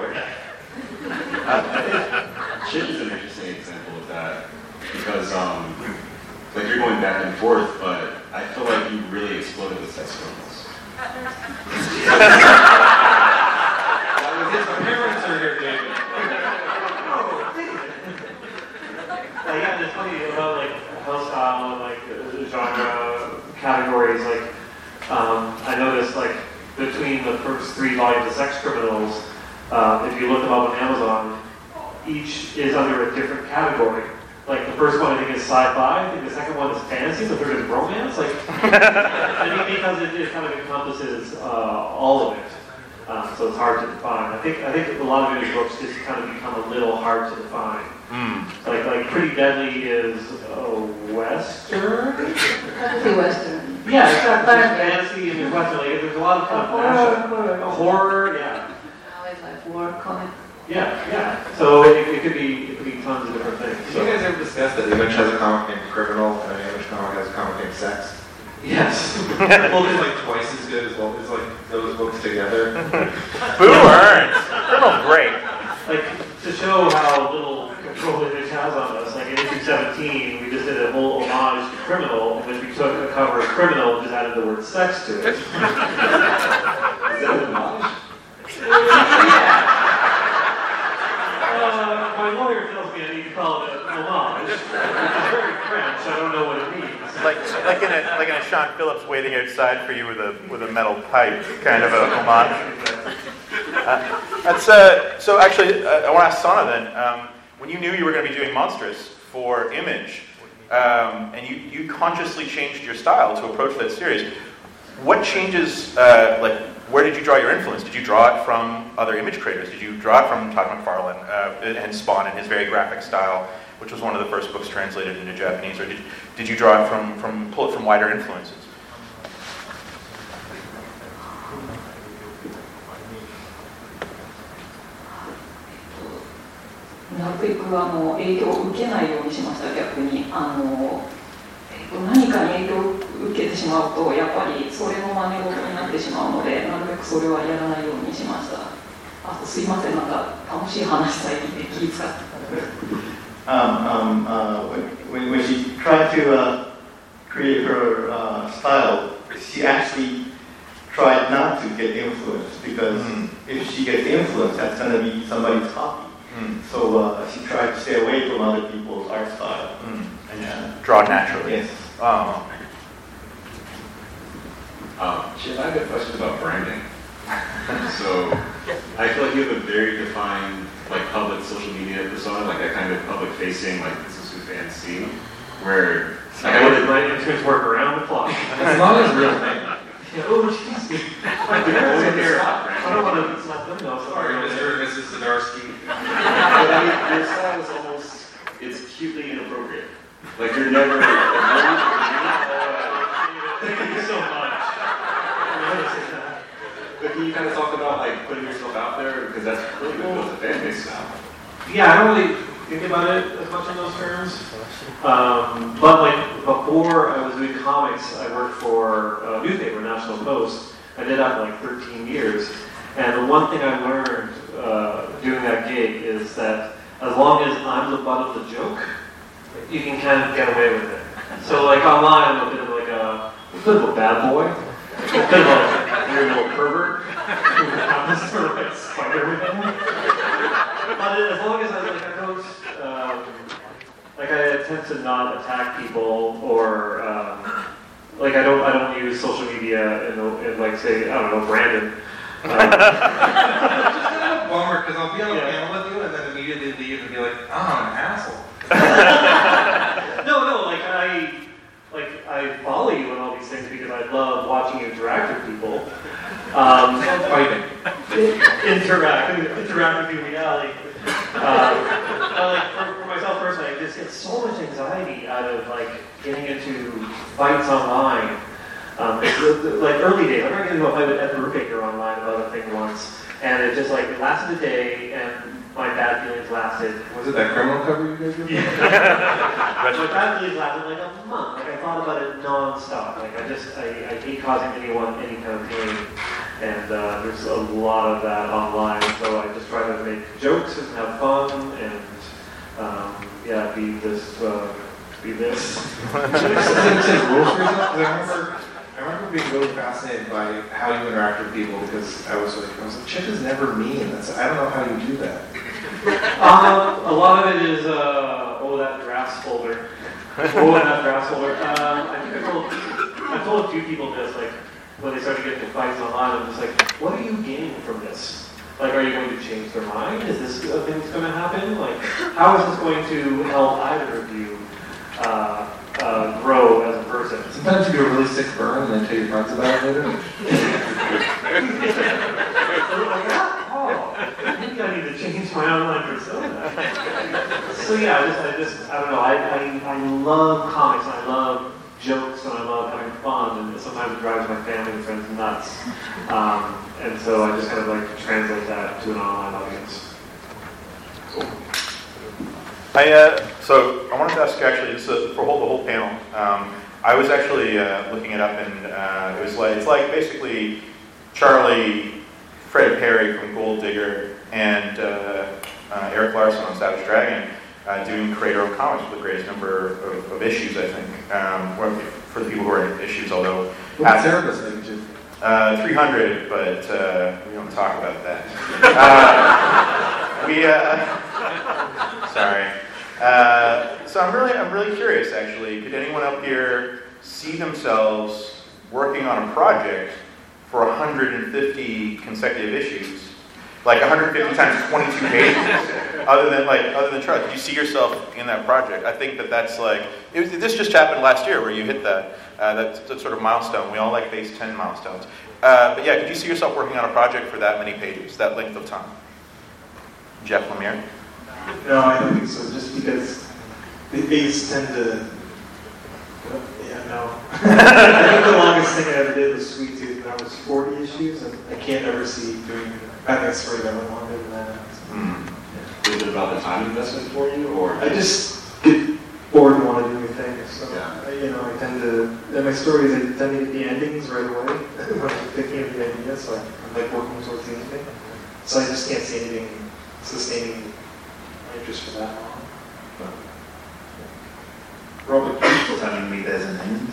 Chip is an interesting example of that because, um, like, you're going back and forth, but I feel like you really exploded the sex films. His parents are here, David. Yeah, it's funny about categories. Like um, I noticed, like between the first three volumes of Sex Criminals, uh, if you look them up on Amazon, each is under a different category. Like the first one I think is sci-fi, I think the second one is fantasy, the third is romance. Like I think because it, it kind of encompasses uh, all of it. Um, so it's hard to define. I think I think a lot of image books just kind of become a little hard to define. Mm. Like like Pretty Deadly is a western. Fantasy Western. Yeah, it's got fantasy and western. Like there's a lot of kind of mashup. Horror. A horror, yeah. Now it's like war comic. Yeah, yeah. So it, it could be it could be tons of different things. Did So, you guys ever discuss that Image has a comic named Criminal and an Image comic has a comic named Sex? yes. Well, it's like twice as good as well. It's like those books together. Boo earns. Criminal, great. Like to show how little control Image has on us. Like in issue seventeen, we just did a whole homage to Criminal, in which we took the cover of Criminal and just added the word sex to it. Is that an homage? Yeah. Uh, my lawyer tells me I need to call it a homage, which is very French. I don't know what it means. Like like in a like in a Sean Phillips waiting outside for you with a with a metal pipe, kind of a homage. Uh, that's uh, so. Actually, uh, I want to ask Sana then. Um, when you knew you were going to be doing Monstrous for Image, um, and you you consciously changed your style to approach that series, what changes? Uh, like, where did you draw your influence? Did you draw it from other Image creators? Did you draw it from Todd McFarlane uh, and Spawn in his very graphic style, which was one of the first books translated into Japanese, or did did you draw it from from pull it from wider influences? なるべくあの影響を受けないようにしました。逆にあの何かに影響を受けてしまうとやっぱりそれの真似事になってしまうので、なるべくそれはやらないようにしました。あとすいません、なんか楽しい話さえ聞いて気遣って。 Um, um, uh, when, when she tried to uh, create her uh, style, she actually tried not to get influenced, because mm. if she gets influenced, that's going to be somebody's copy. Mm. So uh, she tried to stay away from other people's art style. Mm. And yeah. Draw naturally. Yes. Oh. Um, Chip, I have a question about branding. So I feel like you have a very defined like public social media persona, like that kind of public facing, like this is who fans see, where like I would let interns work around the clock. It's not his real name. Yeah, oh, excuse me. I don't want to let them know. Sorry, Mister and Missus Zadarsky. But I mean, your style is almost, it's cutely inappropriate. Like you're never, like, thank you so much. But can you kind of talk about like putting yourself out there, because that's really what builds a fan base now. Yeah, I don't really think about it as much in those terms. Um, but like before I was doing comics, I worked for a newspaper, National Post. I did that for like thirteen years. And the one thing I learned uh, doing that gig is that as long as I'm the butt of the joke, you can kind of get away with it. So like online, I'm a bit of like a, a bit of a bad boy, a bit of a weird little pervert who happens to like Spider-Man. But as long as I like I don't um, like I attempt to not attack people, or um, like I don't I don't use social media in, in like say I don't know Brandon. Um, It's just kind of a bummer, because I'll be on a Yeah. panel with you and then immediately leave and be like, oh, I'm an asshole. no, no, like I, like I follow you on all these things because I love watching you interact with people. Um, Fighting. interact, interact with you in reality. Um, but like for, for myself personally, I just get so much anxiety out of like getting into fights online. Um, the, the, like early days, I remember getting into a fight with Ed Brubaker online about a thing once, and it just like it lasted a day, and my bad feelings lasted. Was it that criminal cover you guys did? Yeah. My bad feelings lasted like a month. Like I thought about it non-stop. Like I just, I, I hate causing anyone any kind of pain, and uh, there's a lot of that online. So I just try to make jokes and have fun, and um, yeah, be this, uh, be this. Since rules for yourself, because I remember. I remember being really fascinated by how you interact with people, because I was like, I was like, Chip is never mean. That's, I don't know how you do that. Um, a lot of it is, uh, oh, that drafts folder. Oh, that drafts folder. Um, I think I told, I've told a few people this, like, when they start to get into fights online, I'm just like, what are you gaining from this? Like, are you going to change their mind? Is this a thing that's going to happen? Like, how is this going to help either of you uh, uh, grow as a person? Sometimes you do a really sick burn and then tell your friends about it later. Oh, I think I need to change my online persona. So yeah, I just, I just, I don't know. I, I, I love comics and I love jokes and I love having fun, and sometimes it drives my family and friends nuts. Um, and so I just kind of like to translate that to an online audience. Cool. I uh, so I wanted to ask actually this is for whole, the whole panel. Um, I was actually uh, looking it up, and uh, it was like it's like basically Charlie, Fred Perry from Gold Digger, and uh, uh, Eric Larson on Savage Dragon uh, doing Creator of Comics with the greatest number of, of issues, I think, um, for the people who are in issues. Although what's Cerebus images? Uh, three hundred, but uh, we don't talk about that. Uh, we, uh, sorry. Uh, so I'm really, I'm really curious. Actually, could anyone up here see themselves working on a project for one hundred fifty consecutive issues, like one hundred fifty times twenty-two pages? Other than like, other than Charlie, do you see yourself in that project? I think that that's like, it was, this just happened last year where you hit that. Uh, that's, that's sort of milestone. We all like base ten milestones. Uh, but yeah, could you see yourself working on a project for that many pages, that length of time? Jeff Lemire? No, I don't think so. Just because the base tend to. Yeah, no. I think the longest thing I ever did was Sweet Tooth, and that was forty issues, and I can't ever see doing having a story that went longer than that. Mm. Yeah. Is it about the time investment for you, or I just get bored and want to do new things. So, yeah. I, you know, I tend to, in my stories, I tend to get the endings right away when I'm thinking of the idea, so I'm like working towards the ending. So I just can't see anything sustaining my interest for that long. But, Robert keeps telling me there's an end.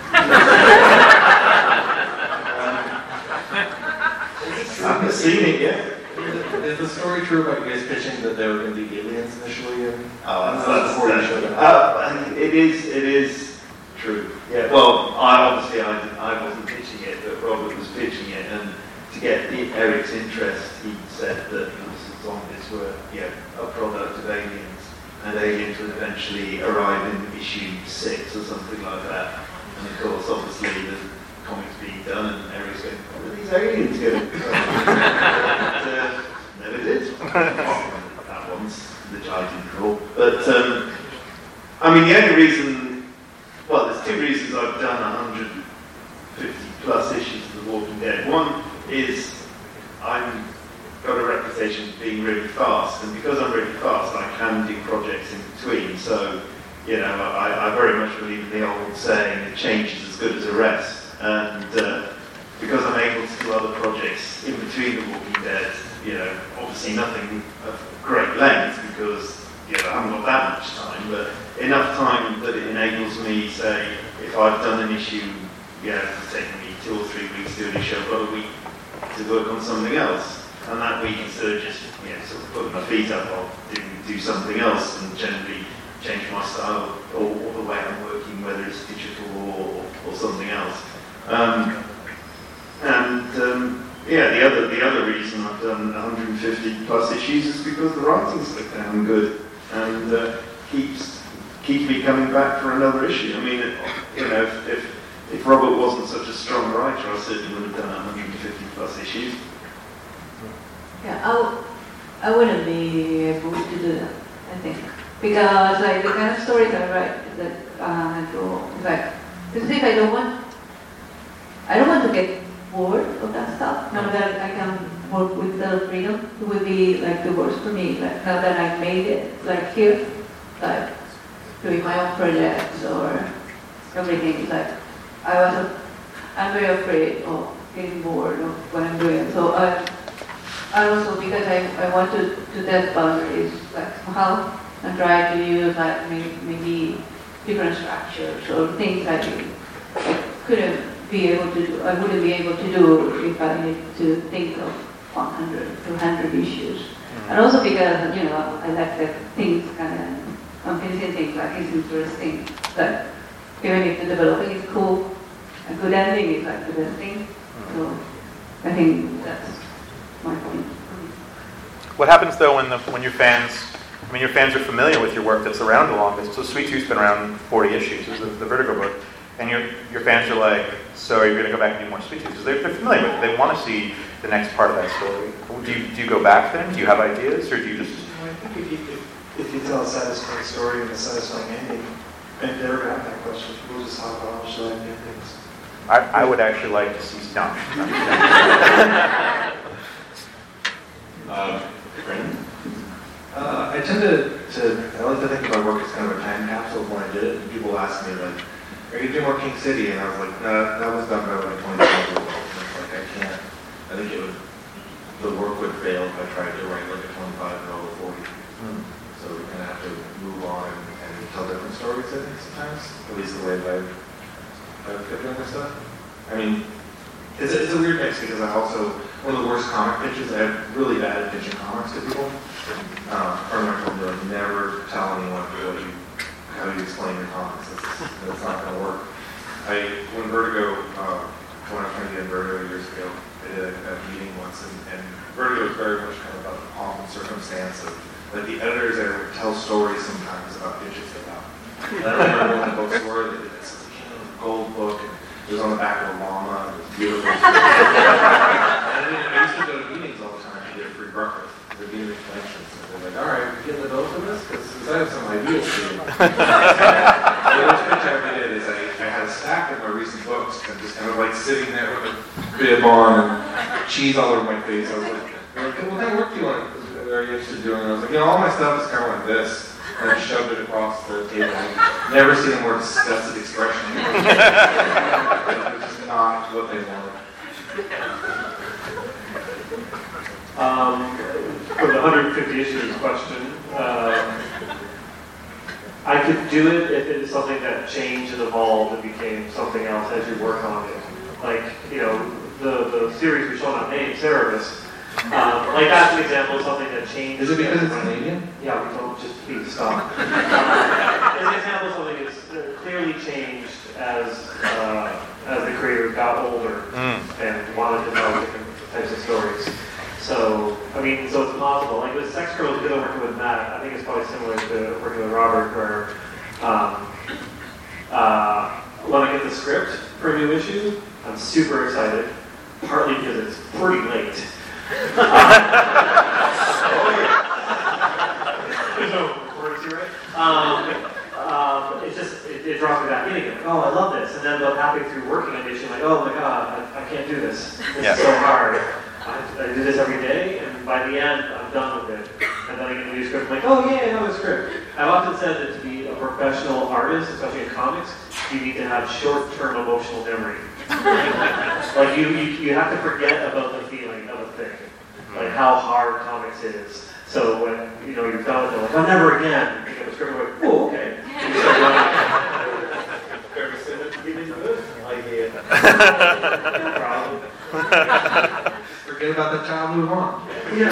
I haven't seen it yet. Is the story true about you guys pitching that there were going to be aliens initially? And Oh, that's, that's before you that's, showed up. uh, it is. It is true. Yeah. Well, I obviously I, didn't, I wasn't pitching it, but Robert was pitching it, and to get the, Eric's interest, he said that the zombies were yeah a product of aliens, and aliens would eventually arrive in issue six or something like that. And of course, obviously, the comics being done, and Eric's going, "Where are these aliens going?" but, uh, never did. That one's the I didn't draw. But um, I mean, the only reason, well, there's two reasons I've done one hundred fifty plus issues of The Walking Dead. One is I'm got a reputation for being really fast, and because I'm really fast, I can do projects in between. So, you know, I, I very much believe in the old saying that change is as good as a rest. And uh, because I'm able to do other projects in between The Walking Dead, you know, obviously nothing of great length because, you know, I haven't got that much time, but enough time that it enables me, say, if I've done an issue, you know, it's taken me two or three weeks to do an issue, I've got a week to work on something else. And that week, instead of just, you know, sort of putting my feet up, I'll do, do something else and generally change my style or, or the way I'm working, whether it's digital or, or something else. Um, and um, yeah, the other the other reason I've done one hundred fifty plus issues is because the writing's so damn good and uh, keeps keeps me coming back for another issue. I mean, it, you know, if, if if Robert wasn't such a strong writer, I certainly would have done one hundred fifty plus issues. Yeah, I, w- I wouldn't be able to do that, I think. Because like the kind of stories I write that uh, I draw, like, because if I don't want, I don't want to get bored of that stuff. Now that I can work with the freedom, it would be like the worst for me. Like now that I made it, like here, like doing my own projects or everything, like I was, a, I'm very afraid of getting bored of what I'm doing. So I, I also, because I, I want to, to test boundaries, like somehow, and try to use like maybe, maybe different structures or things that I couldn't be able to do, I wouldn't be able to do if I need to think of one hundred, two hundred issues. Mm-hmm. And also because, you know, I like that things kind of, I'm finishing things like it's interesting, that even if the developing is cool, a good ending is a good ending. So I think that's my point. What happens though when the when your fans, I mean, your fans are familiar with your work that's around the longest? So Sweet Tooth's been around forty issues, this is the Vertigo book, and your your fans are like, so are you going to go back and do more Sweet Tooths? They're, they're familiar with it. They want to see the next part of that story. Do you, do you go back then? Do you have ideas, or do you just? I think if you, if, if you tell a satisfying story and a satisfying ending, and never got that question, people just talk about how much they like the endings. I, I would actually like to see no. uh, Brandon? Uh, I tend to, to, I like to think of my work as kind of a time capsule when I did it, and people ask me, like, are you doing more King City? And I was like, no, that was done by like twenty-five years old. Like, I can't, I think it would, the work would fail if I tried to write like a twenty-five-year-old or forty. Mm. So we kind of have to move on and, and tell different stories, I think, sometimes, at least the way that I've, I've kept doing this stuff. I mean, it's, it's a weird mix because I also, one of the worst comic pitches, I have really bad at pitching comics to people. Uh, or my told me, like, never tell anyone what you, how you explain your comics. It's, it's not going to work. I, when Vertigo, uh, when I was trying to get in Vertigo years ago, I did a, a meeting once, and, and Vertigo is very much kind of about the pomp and circumstance of, like, the editors there would tell stories sometimes about pitches they got. And I remember when the books were, they did this gold book, and it was on the back of a llama, and it was beautiful. And I, mean, I used to go to meetings all the time to get free breakfast. The meeting conventions. And they're like, all right, we get the bill for this? Because I have some ideas for you. The other pitch I did is I, I had a stack of my recent books and just kind of like sitting there with a bib on and cheese all over my face. I was like, they're like, what kind of work do you want? Are you interested in doing? And I was like, you know, all my stuff is kind of like this. And I shoved it across the table. I've never seen a more disgusted expression. It was just not what they wanted. Um, for the one hundred fifty issues question, um, I could do it if it is something that changed and evolved and became something else as you work on it. Like, you know, the, the series we showed on name, Cerebus. Um, like that's an example of something that changed. Is it because it's Canadian? Yeah, we don't just please stop. It's an example of something that's clearly changed as uh, as the creators got older mm. and wanted to tell different types of stories. So, I mean, so it's possible. Like with Sex Girls, good working with Matt, I think it's probably similar to working with Robert, where um, uh, when I get the script for a new issue, I'm super excited, partly because it's pretty late. There's no words here, right? Um, um, it's just, it, it draws me back in again. Like, oh, I love this. And then about halfway through working on the issue, I'm like, oh my god, I, I can't do this. This yeah. is so hard. I, I do this every day, and by the end, I'm done with it. And then I get a new script, I'm like, oh yeah, I know the script. I've often said that to be a professional artist, especially in comics, you need to have short-term emotional memory. Like you, you, you have to forget about the feeling of a thing, like how hard comics is. So when you know you're done with it, like, oh, never again. You pick up a script, and like, oh, okay. And you start running. Ever seen it? You didn't do it? I Probably. Forget about that child, move on. Yeah.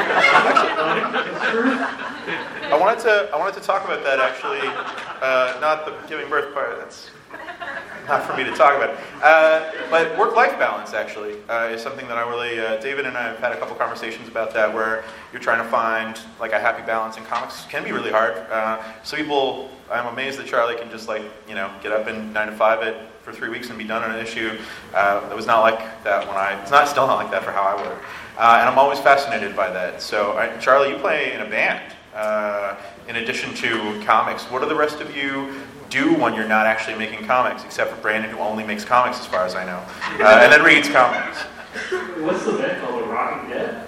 I wanted to I wanted to talk about that actually, uh, not the giving birth part. That's not for me to talk about. Uh, but work-life balance actually uh, is something that I really. Uh, David and I have had a couple conversations about that, where you're trying to find like a happy balance in comics. It can be really hard. Uh, some people, I'm amazed that Charlie can just like you know get up in nine to five it for three weeks and be done on an issue. Uh, it was not like that when I. It's not still not like that for how I work. Uh, and I'm always fascinated by that. So, uh, Charlie, you play in a band. Uh, in addition to comics, what do the rest of you do when you're not actually making comics, except for Brandon, who only makes comics, as far as I know, uh, and then reads comics? What's the band called? The Rocking Dead?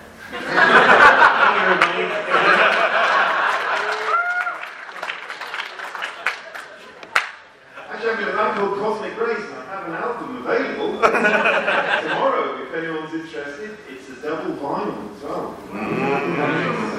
Actually, I'm in a band called Cosmic Grace, and I have an album available tomorrow. If anyone's interested, it's a double vinyl as well. Mm-hmm.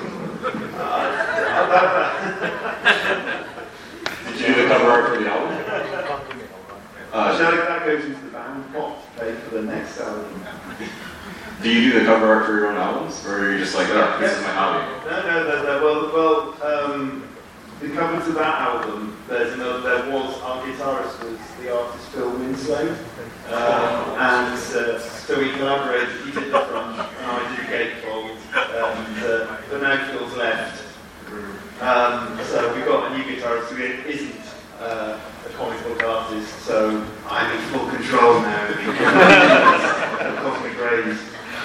Did you do the cover art for the album? Uh, so that goes into the band pot to pay for the next album. Do you do the cover art for your own albums, or are you just like, oh, this is my hobby? No, no, no, no. Well, well, um, the cover to that album there's another, there was, our guitarist was the artist Phil Winslow, um, and uh, so we collaborated, he did the front, and I did the gatefold, and, uh, but now Phil's left. Um, so we've got a new guitarist who isn't uh, a comic book artist, so I'm in full control now of Cosmic Rays.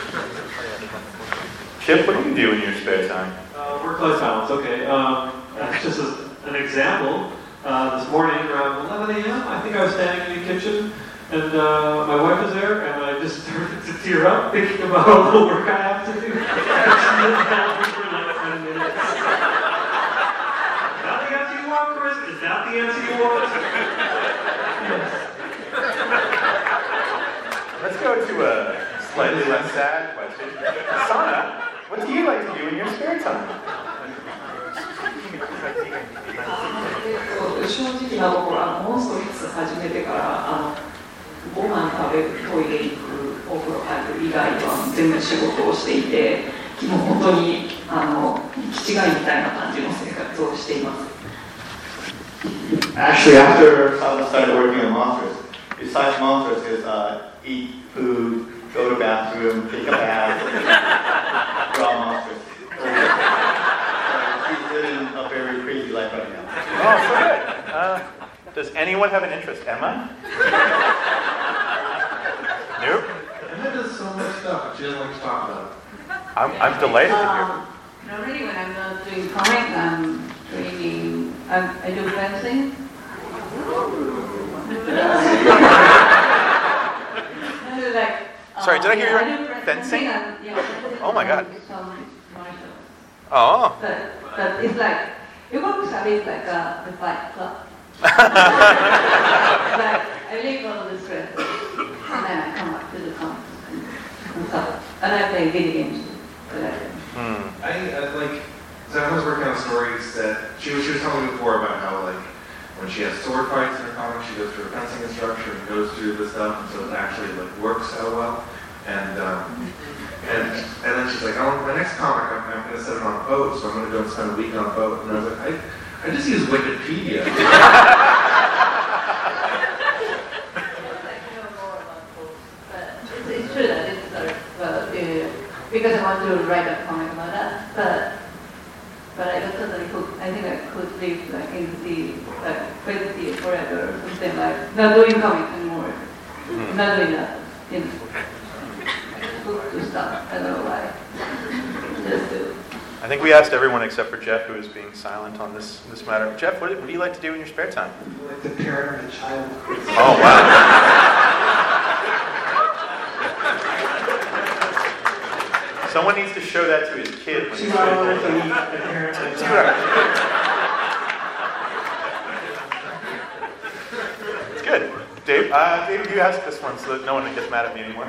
Chip, what do you do in your spare time? Uh, work-life balance, okay. Um, just as an example, uh, this morning around eleven a.m., I think I was standing in the kitchen, and uh, my wife was there, and I just started to tear up thinking about all the work I have to do. She was down for like ten minutes. Is that the answer you want, Chris? Is that the answer you want? Yes. Let's go to a slightly less sad question. Sana, what do you like to do in your spare time? 正直なところ、あのモンストリッツ始めてからあのご飯食べる、トイレ行く、お風呂入る以外は全部仕事をしていて、もう本当にあの気違いみたいな感じの生活をしています。 Actually, after I started working on Monsters, besides Monsters is uh, eat food, go to the bathroom, take a bath, draw Monsters. So she's living a very crazy life right now. Oh, so good. Uh, does anyone have an interest? Emma? Nope. Emma does so much stuff, but she doesn't like to talk about it. I'm, I'm delighted to hear. Um, normally when I'm not doing comic, I'm training, I'm, I do fencing. like, Sorry, did I hear you uh, right? do Fencing? And, yeah, Oh my God. some martial. Oh. But, but it's like, you go to Sabi, it's like a, the fight club. Like, I leave all the stress, and then I come back to the comics and, and stuff. And I play video games too. But I, Hmm. I, I like, so I was working on stories that she was, she was telling me before about how like when she has sword fights in her comics, she goes through a fencing instructor and goes through this stuff, and so it actually like works so well. And um, and and then she's like, oh, my next comic, I'm, I'm going to set it on a boat, so I'm going to go and spend a week on a boat. And I was like, I, I just use Wikipedia. it's true that it's sort of, well, uh, because I want to write a comic about that, but but I got totally hooked. I think I could live like in the like crazy forever or something like not doing comics anymore, Hmm. not doing that, you know. Hooked to stuff. I don't know why. Just do. I think we asked everyone except for Jeff, who is being silent on this this matter. Jeff, what, what do you like to do in your spare time? I like to parent a child. Oh, wow. Someone needs to show that to his kid when he's Two hours a older. week to parent a Two child. hours. It's good. Dave, uh, Dave, you asked this one so that no one gets mad at me anymore.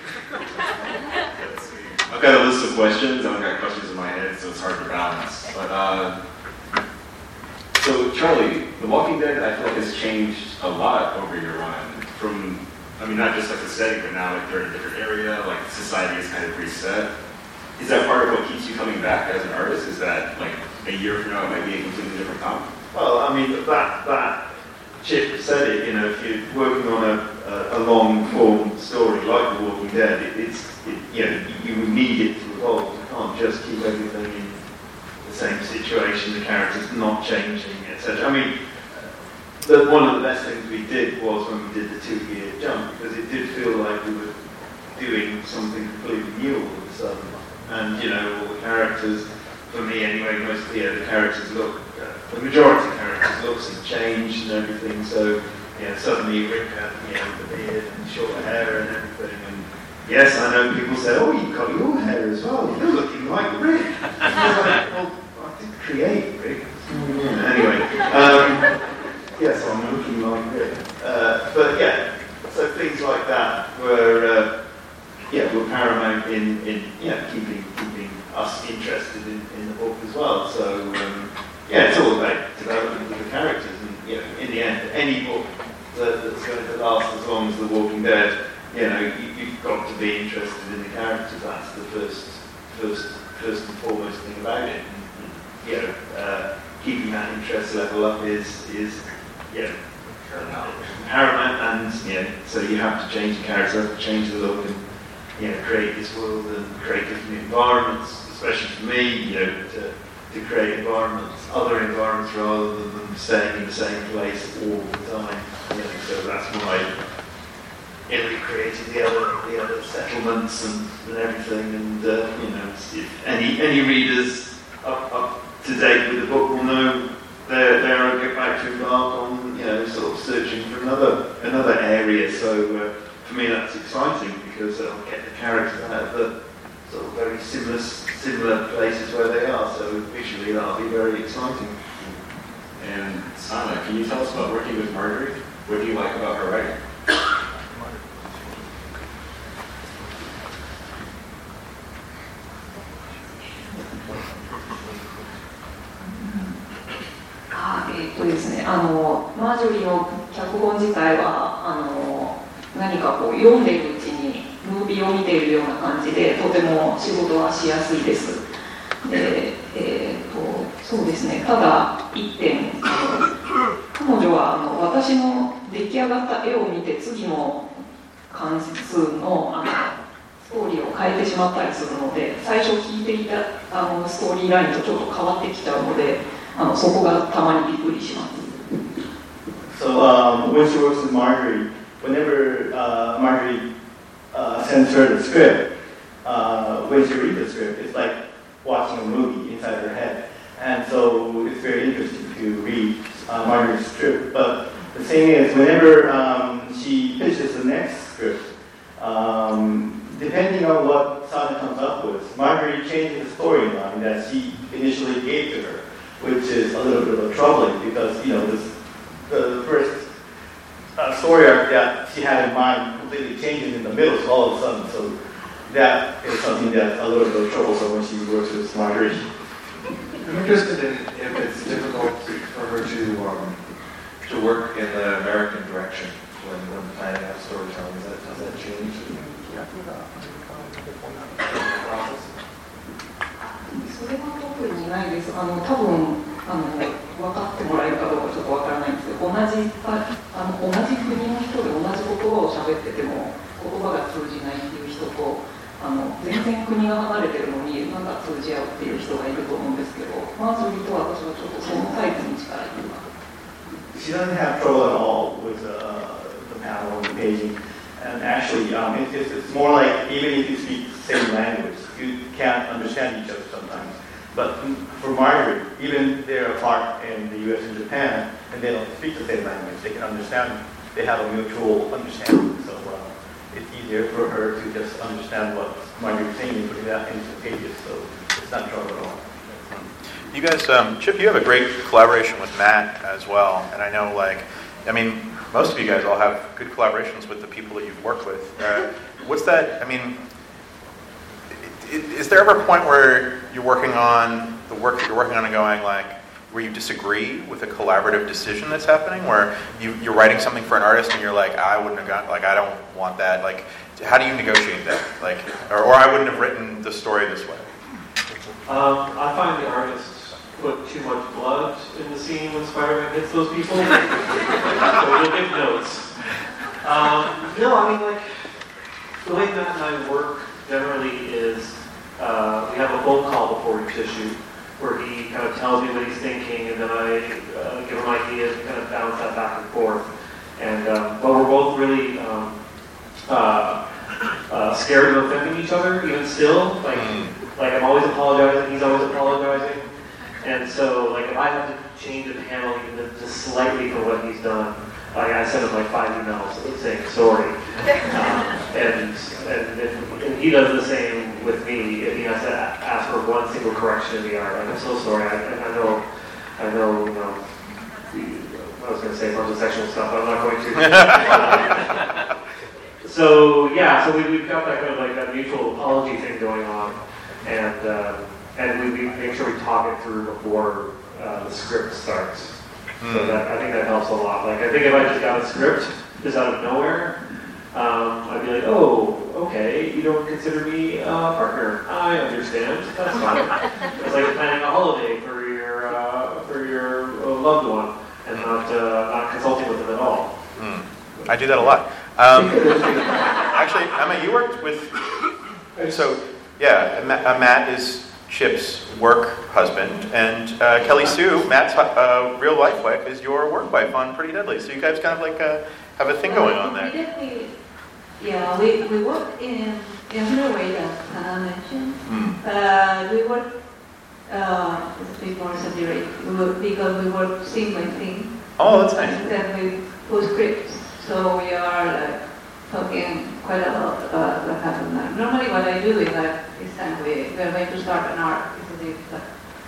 I've got a list of questions. I've got questions in my head, so it's hard to balance. But uh, so Charlie, The Walking Dead, I feel like has changed a lot over your run. From, I mean, not just like the setting, but now like they're in a different area. Like society is kind of reset. Is that part of what keeps you coming back as an artist? Is that like a year from now it might be a completely different comic? Well, I mean, that, that Chip said it, you know, if you're working on a, a, a long form story like The Walking Dead, it, it's, it, you know, you, you need it to evolve. You can't just keep everything in the same situation, the characters not changing, et cetera. I mean, the, one of the best things we did was when we did the two-year jump, because it did feel like we were doing something completely new all of a sudden. And, you know, all the characters, for me anyway, most you know, the characters look, uh, the majority of characters looks have changed and everything, so, you know, suddenly Rick had, you know, the beard and short hair and everything, and yes, I know people say, oh, you've got your hair as well, you're looking like Rick. I was like, well, I didn't create Rick. Anyway, um, yes, I'm looking like Rick. Uh, but yeah, so things like that were, uh, yeah, were paramount in, in you know, keeping keeping us interested in, in the book as well. So um, yeah, it's all about development of the characters, and you know, in the end, any book that, that's going to last as long as The Walking Dead, you know, you, you've got to be interested in the characters. That's the first first first and foremost thing about it. And, you know, uh, keeping that interest level up is is yeah paramount, and you know, so you have to change the character, change the look, and you know, create this world and create different environments. Especially for me, you know, to, to create environments, other environments, rather than staying in the same place all the time. You know, so that's why you know, we created the other the other settlements and, and everything. And uh, you know, if any any readers up, up to date with the book will know they're they're about to embark on you know sort of searching for another another area. So uh, for me, that's exciting because I'll get the characters out of the sort of very similar similar places where they are. So visually, that'll be very exciting. And Sana, can you tell us about working with Marjorie? What do you like about her writing? あえーっとですね、あのマージョリーの脚本自体はあの何かこう読んでいるうちにムービーを見ているような感じでとても仕事はしやすいです。で、えーっとそうですね、ただ一点あの彼女はあの私の出来上がった絵を見て次の関数のあのストーリーを変えてしまったりするので、最初聞いていたあのストーリーラインとちょっと変わってきちゃうので、あのそこがたまにびっくりします。 So um, when she works with Marjorie, whenever uh, Marjorie uh, sends her the script, uh, when she reads the script, it's like watching a movie inside her head. And so it's very interesting to read uh, Marjorie's script. But the thing is, whenever um, she pitches the next script, um, depending on what Sana comes up with, Marjorie changes the storyline that she initially gave to her, which is a little bit of troubling because, you know, this, the first uh, story arc that she had in mind completely changes in the middle so all of a sudden. So that is something that's a little bit troublesome when she works with Marjorie. I'm interested in if it's difficult for her to um, to work in the American direction when, when planning out storytelling. Does that, does that change the process? それは特にないです。あの多分あの分かってもらえるかどうかちょっと分からないんですけど、同じあの同じ国の人で同じ言葉を喋ってても言葉が通じないっていう人と、あの全然国が離れてるのになんか通じ合うっていう人がいると思うんですけど、マージョリーと私はちょっとそのタイプに近いというか。 She doesn't have trouble at all with uh, the panel and the paging. And actually, um, it, it's, it's more like even if you speak the same language, you can't understand each other sometimes. But for Marjorie, even they're apart in the U S and Japan, and they don't speak the same language, they can understand, they have a mutual understanding. So uh, it's easier for her to just understand what Marjorie's saying and put that into the pages, so it's not trouble at all. You guys, um, Chip, you have a great collaboration with Matt as well, and I know, like, I mean, most of you guys all have good collaborations with the people that you've worked with. Uh, what's that, I mean, is there ever a point where you're working on the work that you're working on and going like, where you disagree with a collaborative decision that's happening, where you, you're writing something for an artist and you're like, I wouldn't have got, like, I don't want that. Like, how do you negotiate that? Like, or, or I wouldn't have written the story this way. Um, I find the artists put too much blood in the scene when Spider-Man hits those people. So you'll give notes. Um, no, I mean, like, the way Matt and I work generally is uh, we have a phone call before each issue where he kind of tells me what he's thinking, and then I uh, give him ideas and kind of bounce that back and forth. And um, but we're both really um, uh, uh, scared of offending each other, even still. Like, like I'm always apologizing, he's always apologizing. And so, like, if I have to change a panel even just slightly for what he's done, like, I send him like five emails saying sorry. Um, and and, if, and he does the same with me if he has to ask for one single correction in the art. Like, I'm so sorry. I, I know, I know, you know. I was going to say a bunch of sexual stuff, but I'm not going to. So yeah, so we, we've got that kind of like that mutual apology thing going on, and. Uh, And we, we make sure we talk it through before uh, the script starts. Mm. So that, I think that helps a lot. Like, I think if I just got a script just out of nowhere, um, I'd be like, oh, okay, you don't consider me a partner. I understand. That's fine. It's like planning a holiday for your uh, for your loved one and not uh, not consulting with them at all. Mm. I do that a lot. Um, actually, Emma, you worked with. So, yeah, uh, Matt is Chip's work husband, and uh, Kelly Sue, Matt's uh, real life wife, is your work wife on Pretty Deadly. So you guys kind of like uh, have a thing going on there. We definitely, yeah, we, we work in in a similar way that Hannah mentioned. Mm. Uh, we work. Uh, it's a bit more exaggerate. We work because we work scene by scene. Oh, that's nice. And then we post scripts, so we are like talking quite a lot about what happened there. Normally, what I do is like this time we we are going to start an arc. Because like,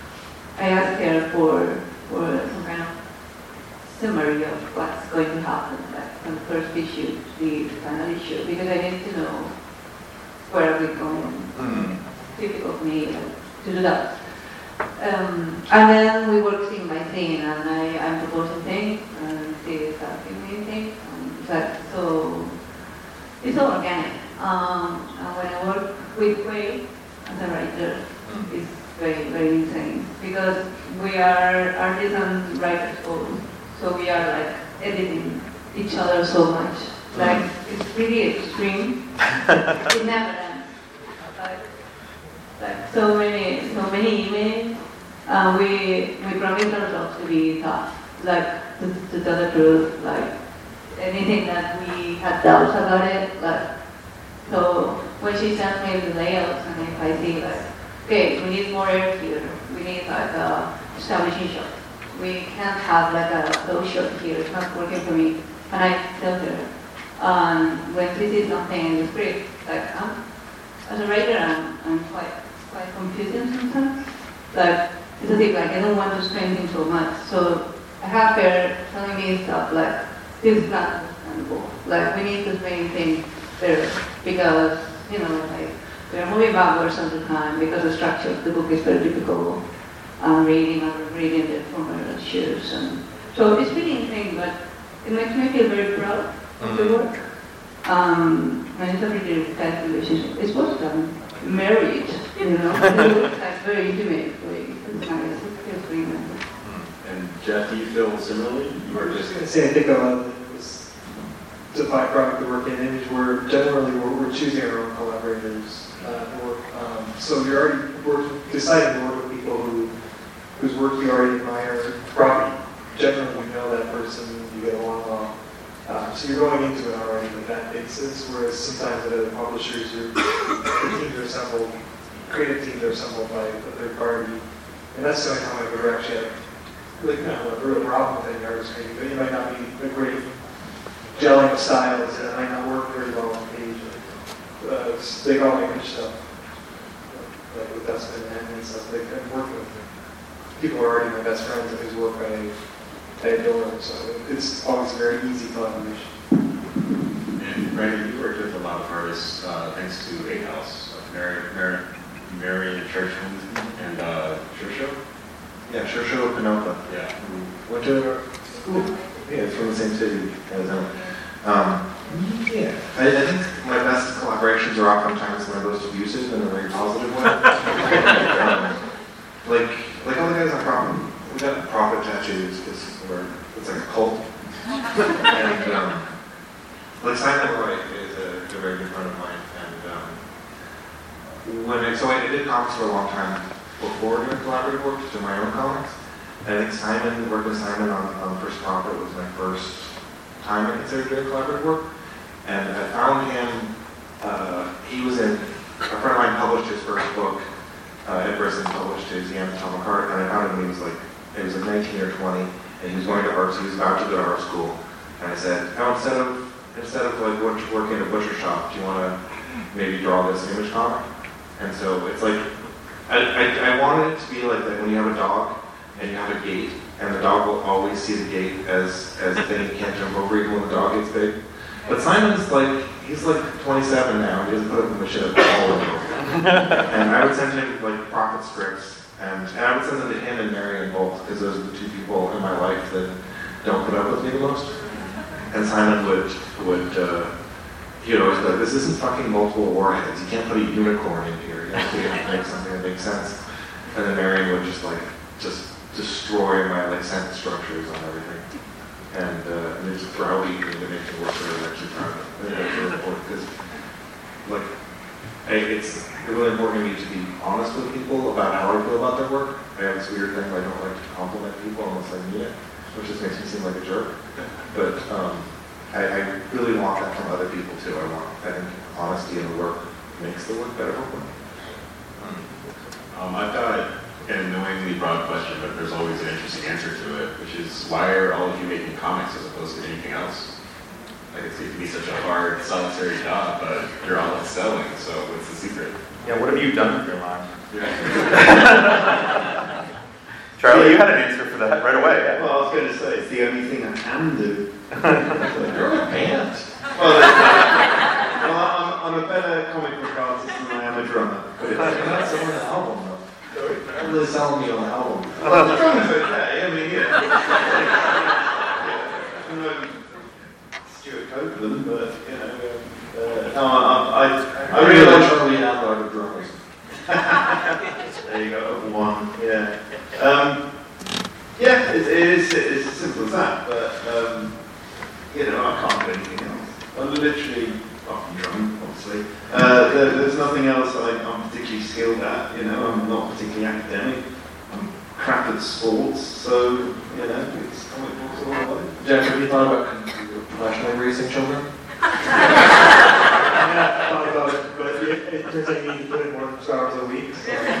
I ask her for for some kind of summary of what's going to happen, like from the first issue to the final issue, because I need to know where are we going. Mm. Difficult for me like, to do that. Um, and then we work scene by scene, and I, I'm proposing things, and she is asking me things, and that, so it's all organic. Um, and when I work with Wei as a writer, it's very, very insane, because we are artisan writers both, so we are like editing each other so much. Like, it's really extreme. It never ends. Like, like so many, so many emails. Uh, we we promise ourselves to be tough, like to, to tell the truth, like anything that we had doubts about it, like so when she sends me the layouts and if I see like, okay, we need more air here, we need like a establishing shot, we can't have like a low shot here, it's not working for me, and I tell her, um, when she sees something in the script, like um, as a writer, I'm I'm quite. quite confusing sometimes. Like, it's a thing, like, I don't want to strengthen so much. So, I have her telling me stuff like, this is not understandable. Like, we need to strengthen things better. Because, you know, like, we are moving backwards all the time because the structure of the book is very difficult. I'm reading, I'm reading it from her shares. And so, it's really insane, but it makes me feel very proud of the work. Um, and it's a really tight relationship. It's both done. Married, you know, it's like very intimate way. It's nice. It feels very nice. And Jeff, do you feel similarly? You were I was just going to say, I think a lot of it was to find product to work in image. We're generally we're, we're choosing our own collaborators. Uh, work, um, so you're already working, deciding to work with people who whose work you already admire. Probably generally you know that person, you get along well. Um, so you're going into it already with that basis, whereas sometimes at other publishers, you're, the teams are assembled, creative teams are assembled by a third party, and that's the only time I've ever actually had like, you know, a real problem with any artist creating, but you might not be a great gelling of styles, and it might not work very well on page. Like, uh, they all language stuff, like with Dustin and stuff, they can work with people who are already my best friends and whose work I I adore, so it's always a very easy collaboration. And Brandon, you worked with a lot of artists uh, thanks to A House, uh, Mary, Mary, Mary Churchman and uh, Show. Yeah, Show Pinopa. Yeah. Went to school. Yeah, it's from the same city as them. Um, yeah, I, I think my best collaborations are oftentimes my most abusive in a very positive way. um, like, like all the guys on Profit. We got Profit tattoos because it's like a cult. and um, like Simon Roy is a, a very good friend of mine, and um, when I, so I did comics for a long time before doing collaborative work to do my own comics. And I think Simon, working with Simon on, on First Profit was my first time I considered doing collaborative work. And I found him, uh, he was in, a friend of mine published his first book, uh, Ed Brisson published his Yam Atomic Heart, and I found him, he was like, he was like nineteen or twenty, and he was going to art, he was about to go to art school. And I said, oh, instead of, instead of like working in a butcher shop, do you want to maybe draw this image comic? And so it's like, I, I, I wanted it to be like that when you have a dog, and you have a gate, and the dog will always see the gate as, as a thing you can't jump over even when the dog gets big. But Simon's like, he's like twenty-seven now, he doesn't put up with the shit at all. And I would send him like Profit scripts, and, and I would send them to him and Marion both, because those are the two people in my life that don't put up with me the most. And Simon would, would uh, he would always be like, this isn't fucking multiple warheads, you can't put a unicorn in here, you have to make something that makes sense. And then Marion would just like, just destroy my like sentence structures on everything. And, uh, and they just browbeat me to make me work that I'm actually proud of. I think that's really important because, like, I- it's really important to me to be honest with people about how I feel about their work. I have this weird thing where I don't like to compliment people unless I mean it, which just makes me seem like a jerk. But um, I, I really want that from other people too. I want, I think honesty in the work makes the work better. Um, I've got an annoyingly broad question, but there's always an interesting answer to it, which is why are all of you making comics as opposed to anything else? Like it seems to be such a hard, solitary job, but you're all selling, so what's the secret? Yeah, what have you done with your life? Yeah. Charlie, you had an answer for that right away. Yeah. Well, I was going to say, it's the only thing I can do. You're a band. Well, well I'm, I'm a better comic book artist than I am a drummer. But it's, You're not selling an album though. You're not really selling me on the album. well, the drummer's okay. I mean, yeah. yeah. I'm no Stuart Copeland, but you know, uh, no, I, I, I, I really like realise. Charlie Adler of drummers. There you go, one. Yeah. Um, yeah, it, it is. It's as simple as that. But um, you know, I can't do anything else. I'm literally fucking drunk, obviously. Uh, there, there's nothing else I, I'm particularly skilled at. You know, I'm not particularly academic. I'm crap at sports, so you know, it's comic books all the way. Jeff, have you thought about professionally raising children? I thought about it, but it, it turns out you need to put in more than two hours a week.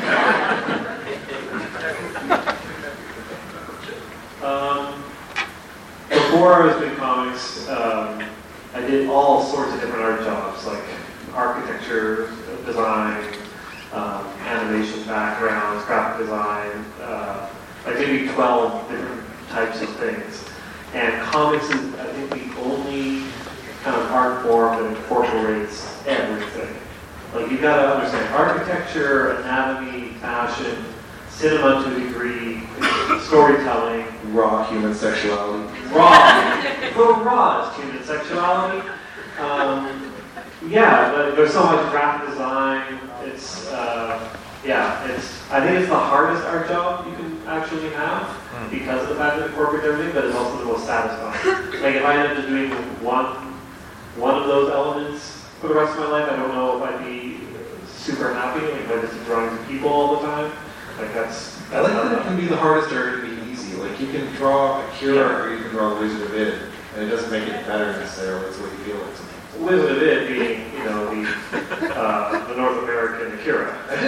So. um, before I was doing comics, um, I did all sorts of different art jobs, like architecture, design, um, animation backgrounds, graphic design, uh, like maybe twelve different types of things. And comics is, I think, the only kind of art form that incorporates everything. Like you've got to understand architecture, anatomy, fashion, cinema to a degree, storytelling. Raw human sexuality. Raw. Well, raw is human sexuality. Um, yeah, but there's so much graphic design. It's, uh, yeah, it's, I think it's the hardest art job you can actually have because of the fact that it incorporates everything, but it's also the most satisfying. Like if I ended up doing one one of those elements for the rest of my life, I don't know if I'd be super happy. Like if I just drawing to people all the time, like that's. I like that it can be the hardest or it can be easy. Like you can draw Akira yeah. or you can draw the Wizard of Id, and it doesn't make it better necessarily. It's what you feel like. Wizard of Id being, you know, the uh, the North American Akira. It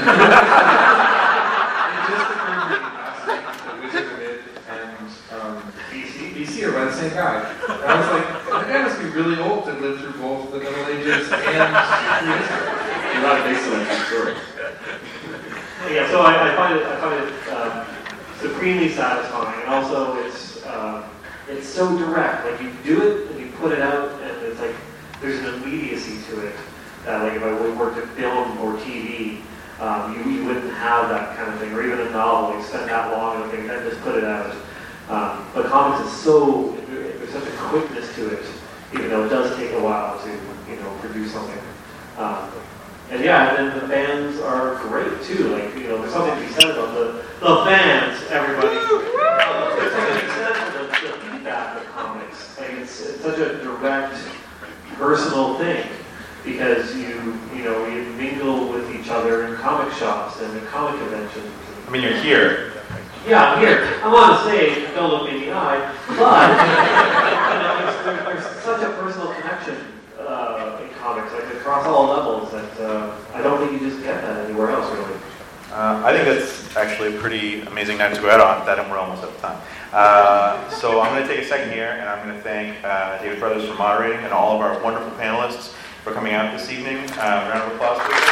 just occurred to me last night that Wizard of Id and um, B C B C are by the same guy. And I was like, that guy must be really old to live through both the Middle Ages and history. You're not based on a true story. Yeah, so I, I find it, I find it um, supremely satisfying, and also it's um, it's so direct. Like you do it and you put it out, and it's like there's an immediacy to it that, like, if I worked at film or T V, um, you, you wouldn't have that kind of thing, or even a novel. You spend that long and then just put it out. Um, but comics is so there's such a quickness to it, even though it does take a while to you know produce something. Um, And yeah, and then the fans are great too. Like, you know, there's something to be said about the the fans, everybody. Uh, there's something to be said for the, the feedback of comics. Like it's, it's such a direct, personal thing because you you know you mingle with each other in comic shops and in comic conventions. I mean, you're here. Yeah, I'm here. I'm on stage. Don't look me in the eye. But you know, there's, there's, there's such a personal connection. Uh, in comics, like across all levels, that uh, I don't think you just get that anywhere else, really. Uh, I think that's actually a pretty amazing note to end on, that and we're almost out of time. Uh, so I'm going to take a second here, and I'm going to thank uh, David Brothers for moderating, and all of our wonderful panelists for coming out this evening. Uh, round of applause, please.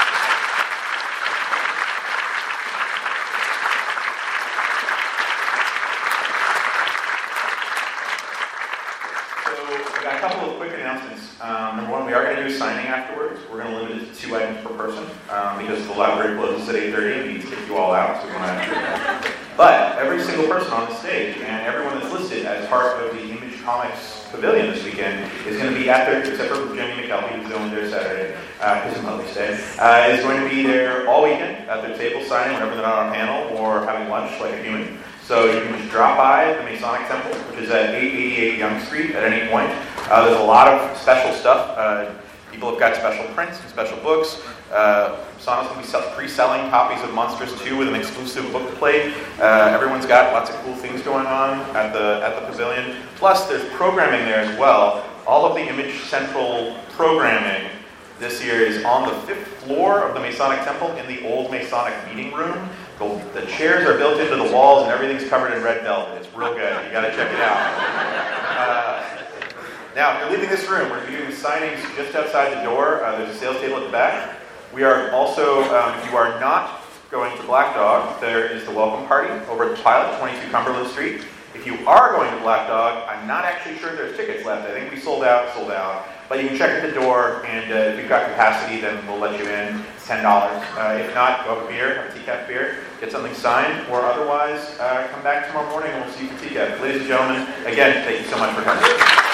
A couple of quick announcements. Um, number one, we are going to do a signing afterwards. We're going to limit it to two items per person um, because the library closes at eight thirty and we need to kick you all out, so we want to do that. But every single person on the stage and everyone that's listed as part of the Image Comics Pavilion this weekend is going to be at there, except for Jenny McKelvey, who's only there Saturday, because uh, it's Mother's Day, uh, is going to be there all weekend at their table signing whenever they're not on a panel or having lunch like a human. So you can just drop by the Masonic Temple, which is at eight eighty-eight Yonge Street at any point. Uh, there's a lot of special stuff. Uh, people have got special prints and special books. Uh, Masonic's going to be pre-selling copies of Monsters two with an exclusive book plate. Uh, everyone's got lots of cool things going on at the at the pavilion. Plus, there's programming there as well. All of the Image Central programming this year is on the fifth floor of the Masonic Temple in the old Masonic meeting room. The, the chairs are built into the walls and everything's covered in red velvet. It's real good. You got to check it out. Uh, now, if you're leaving this room, we're going to be doing signings just outside the door. Uh, there's a sales table at the back. We are also, um, if you are not going to Black Dog, there is the welcome party over at the Pilot, twenty-two Cumberland Street. If you are going to Black Dog, I'm not actually sure there's tickets left. I think we sold out, sold out. But you can check at the door, and uh, if you've got capacity, then we'll let you in. It's ten dollars. Uh, if not, go have a beer, have a T C A F beer, get something signed, or otherwise, uh, come back tomorrow morning and we'll see you for T C A F. Ladies and gentlemen, again, thank you so much for coming.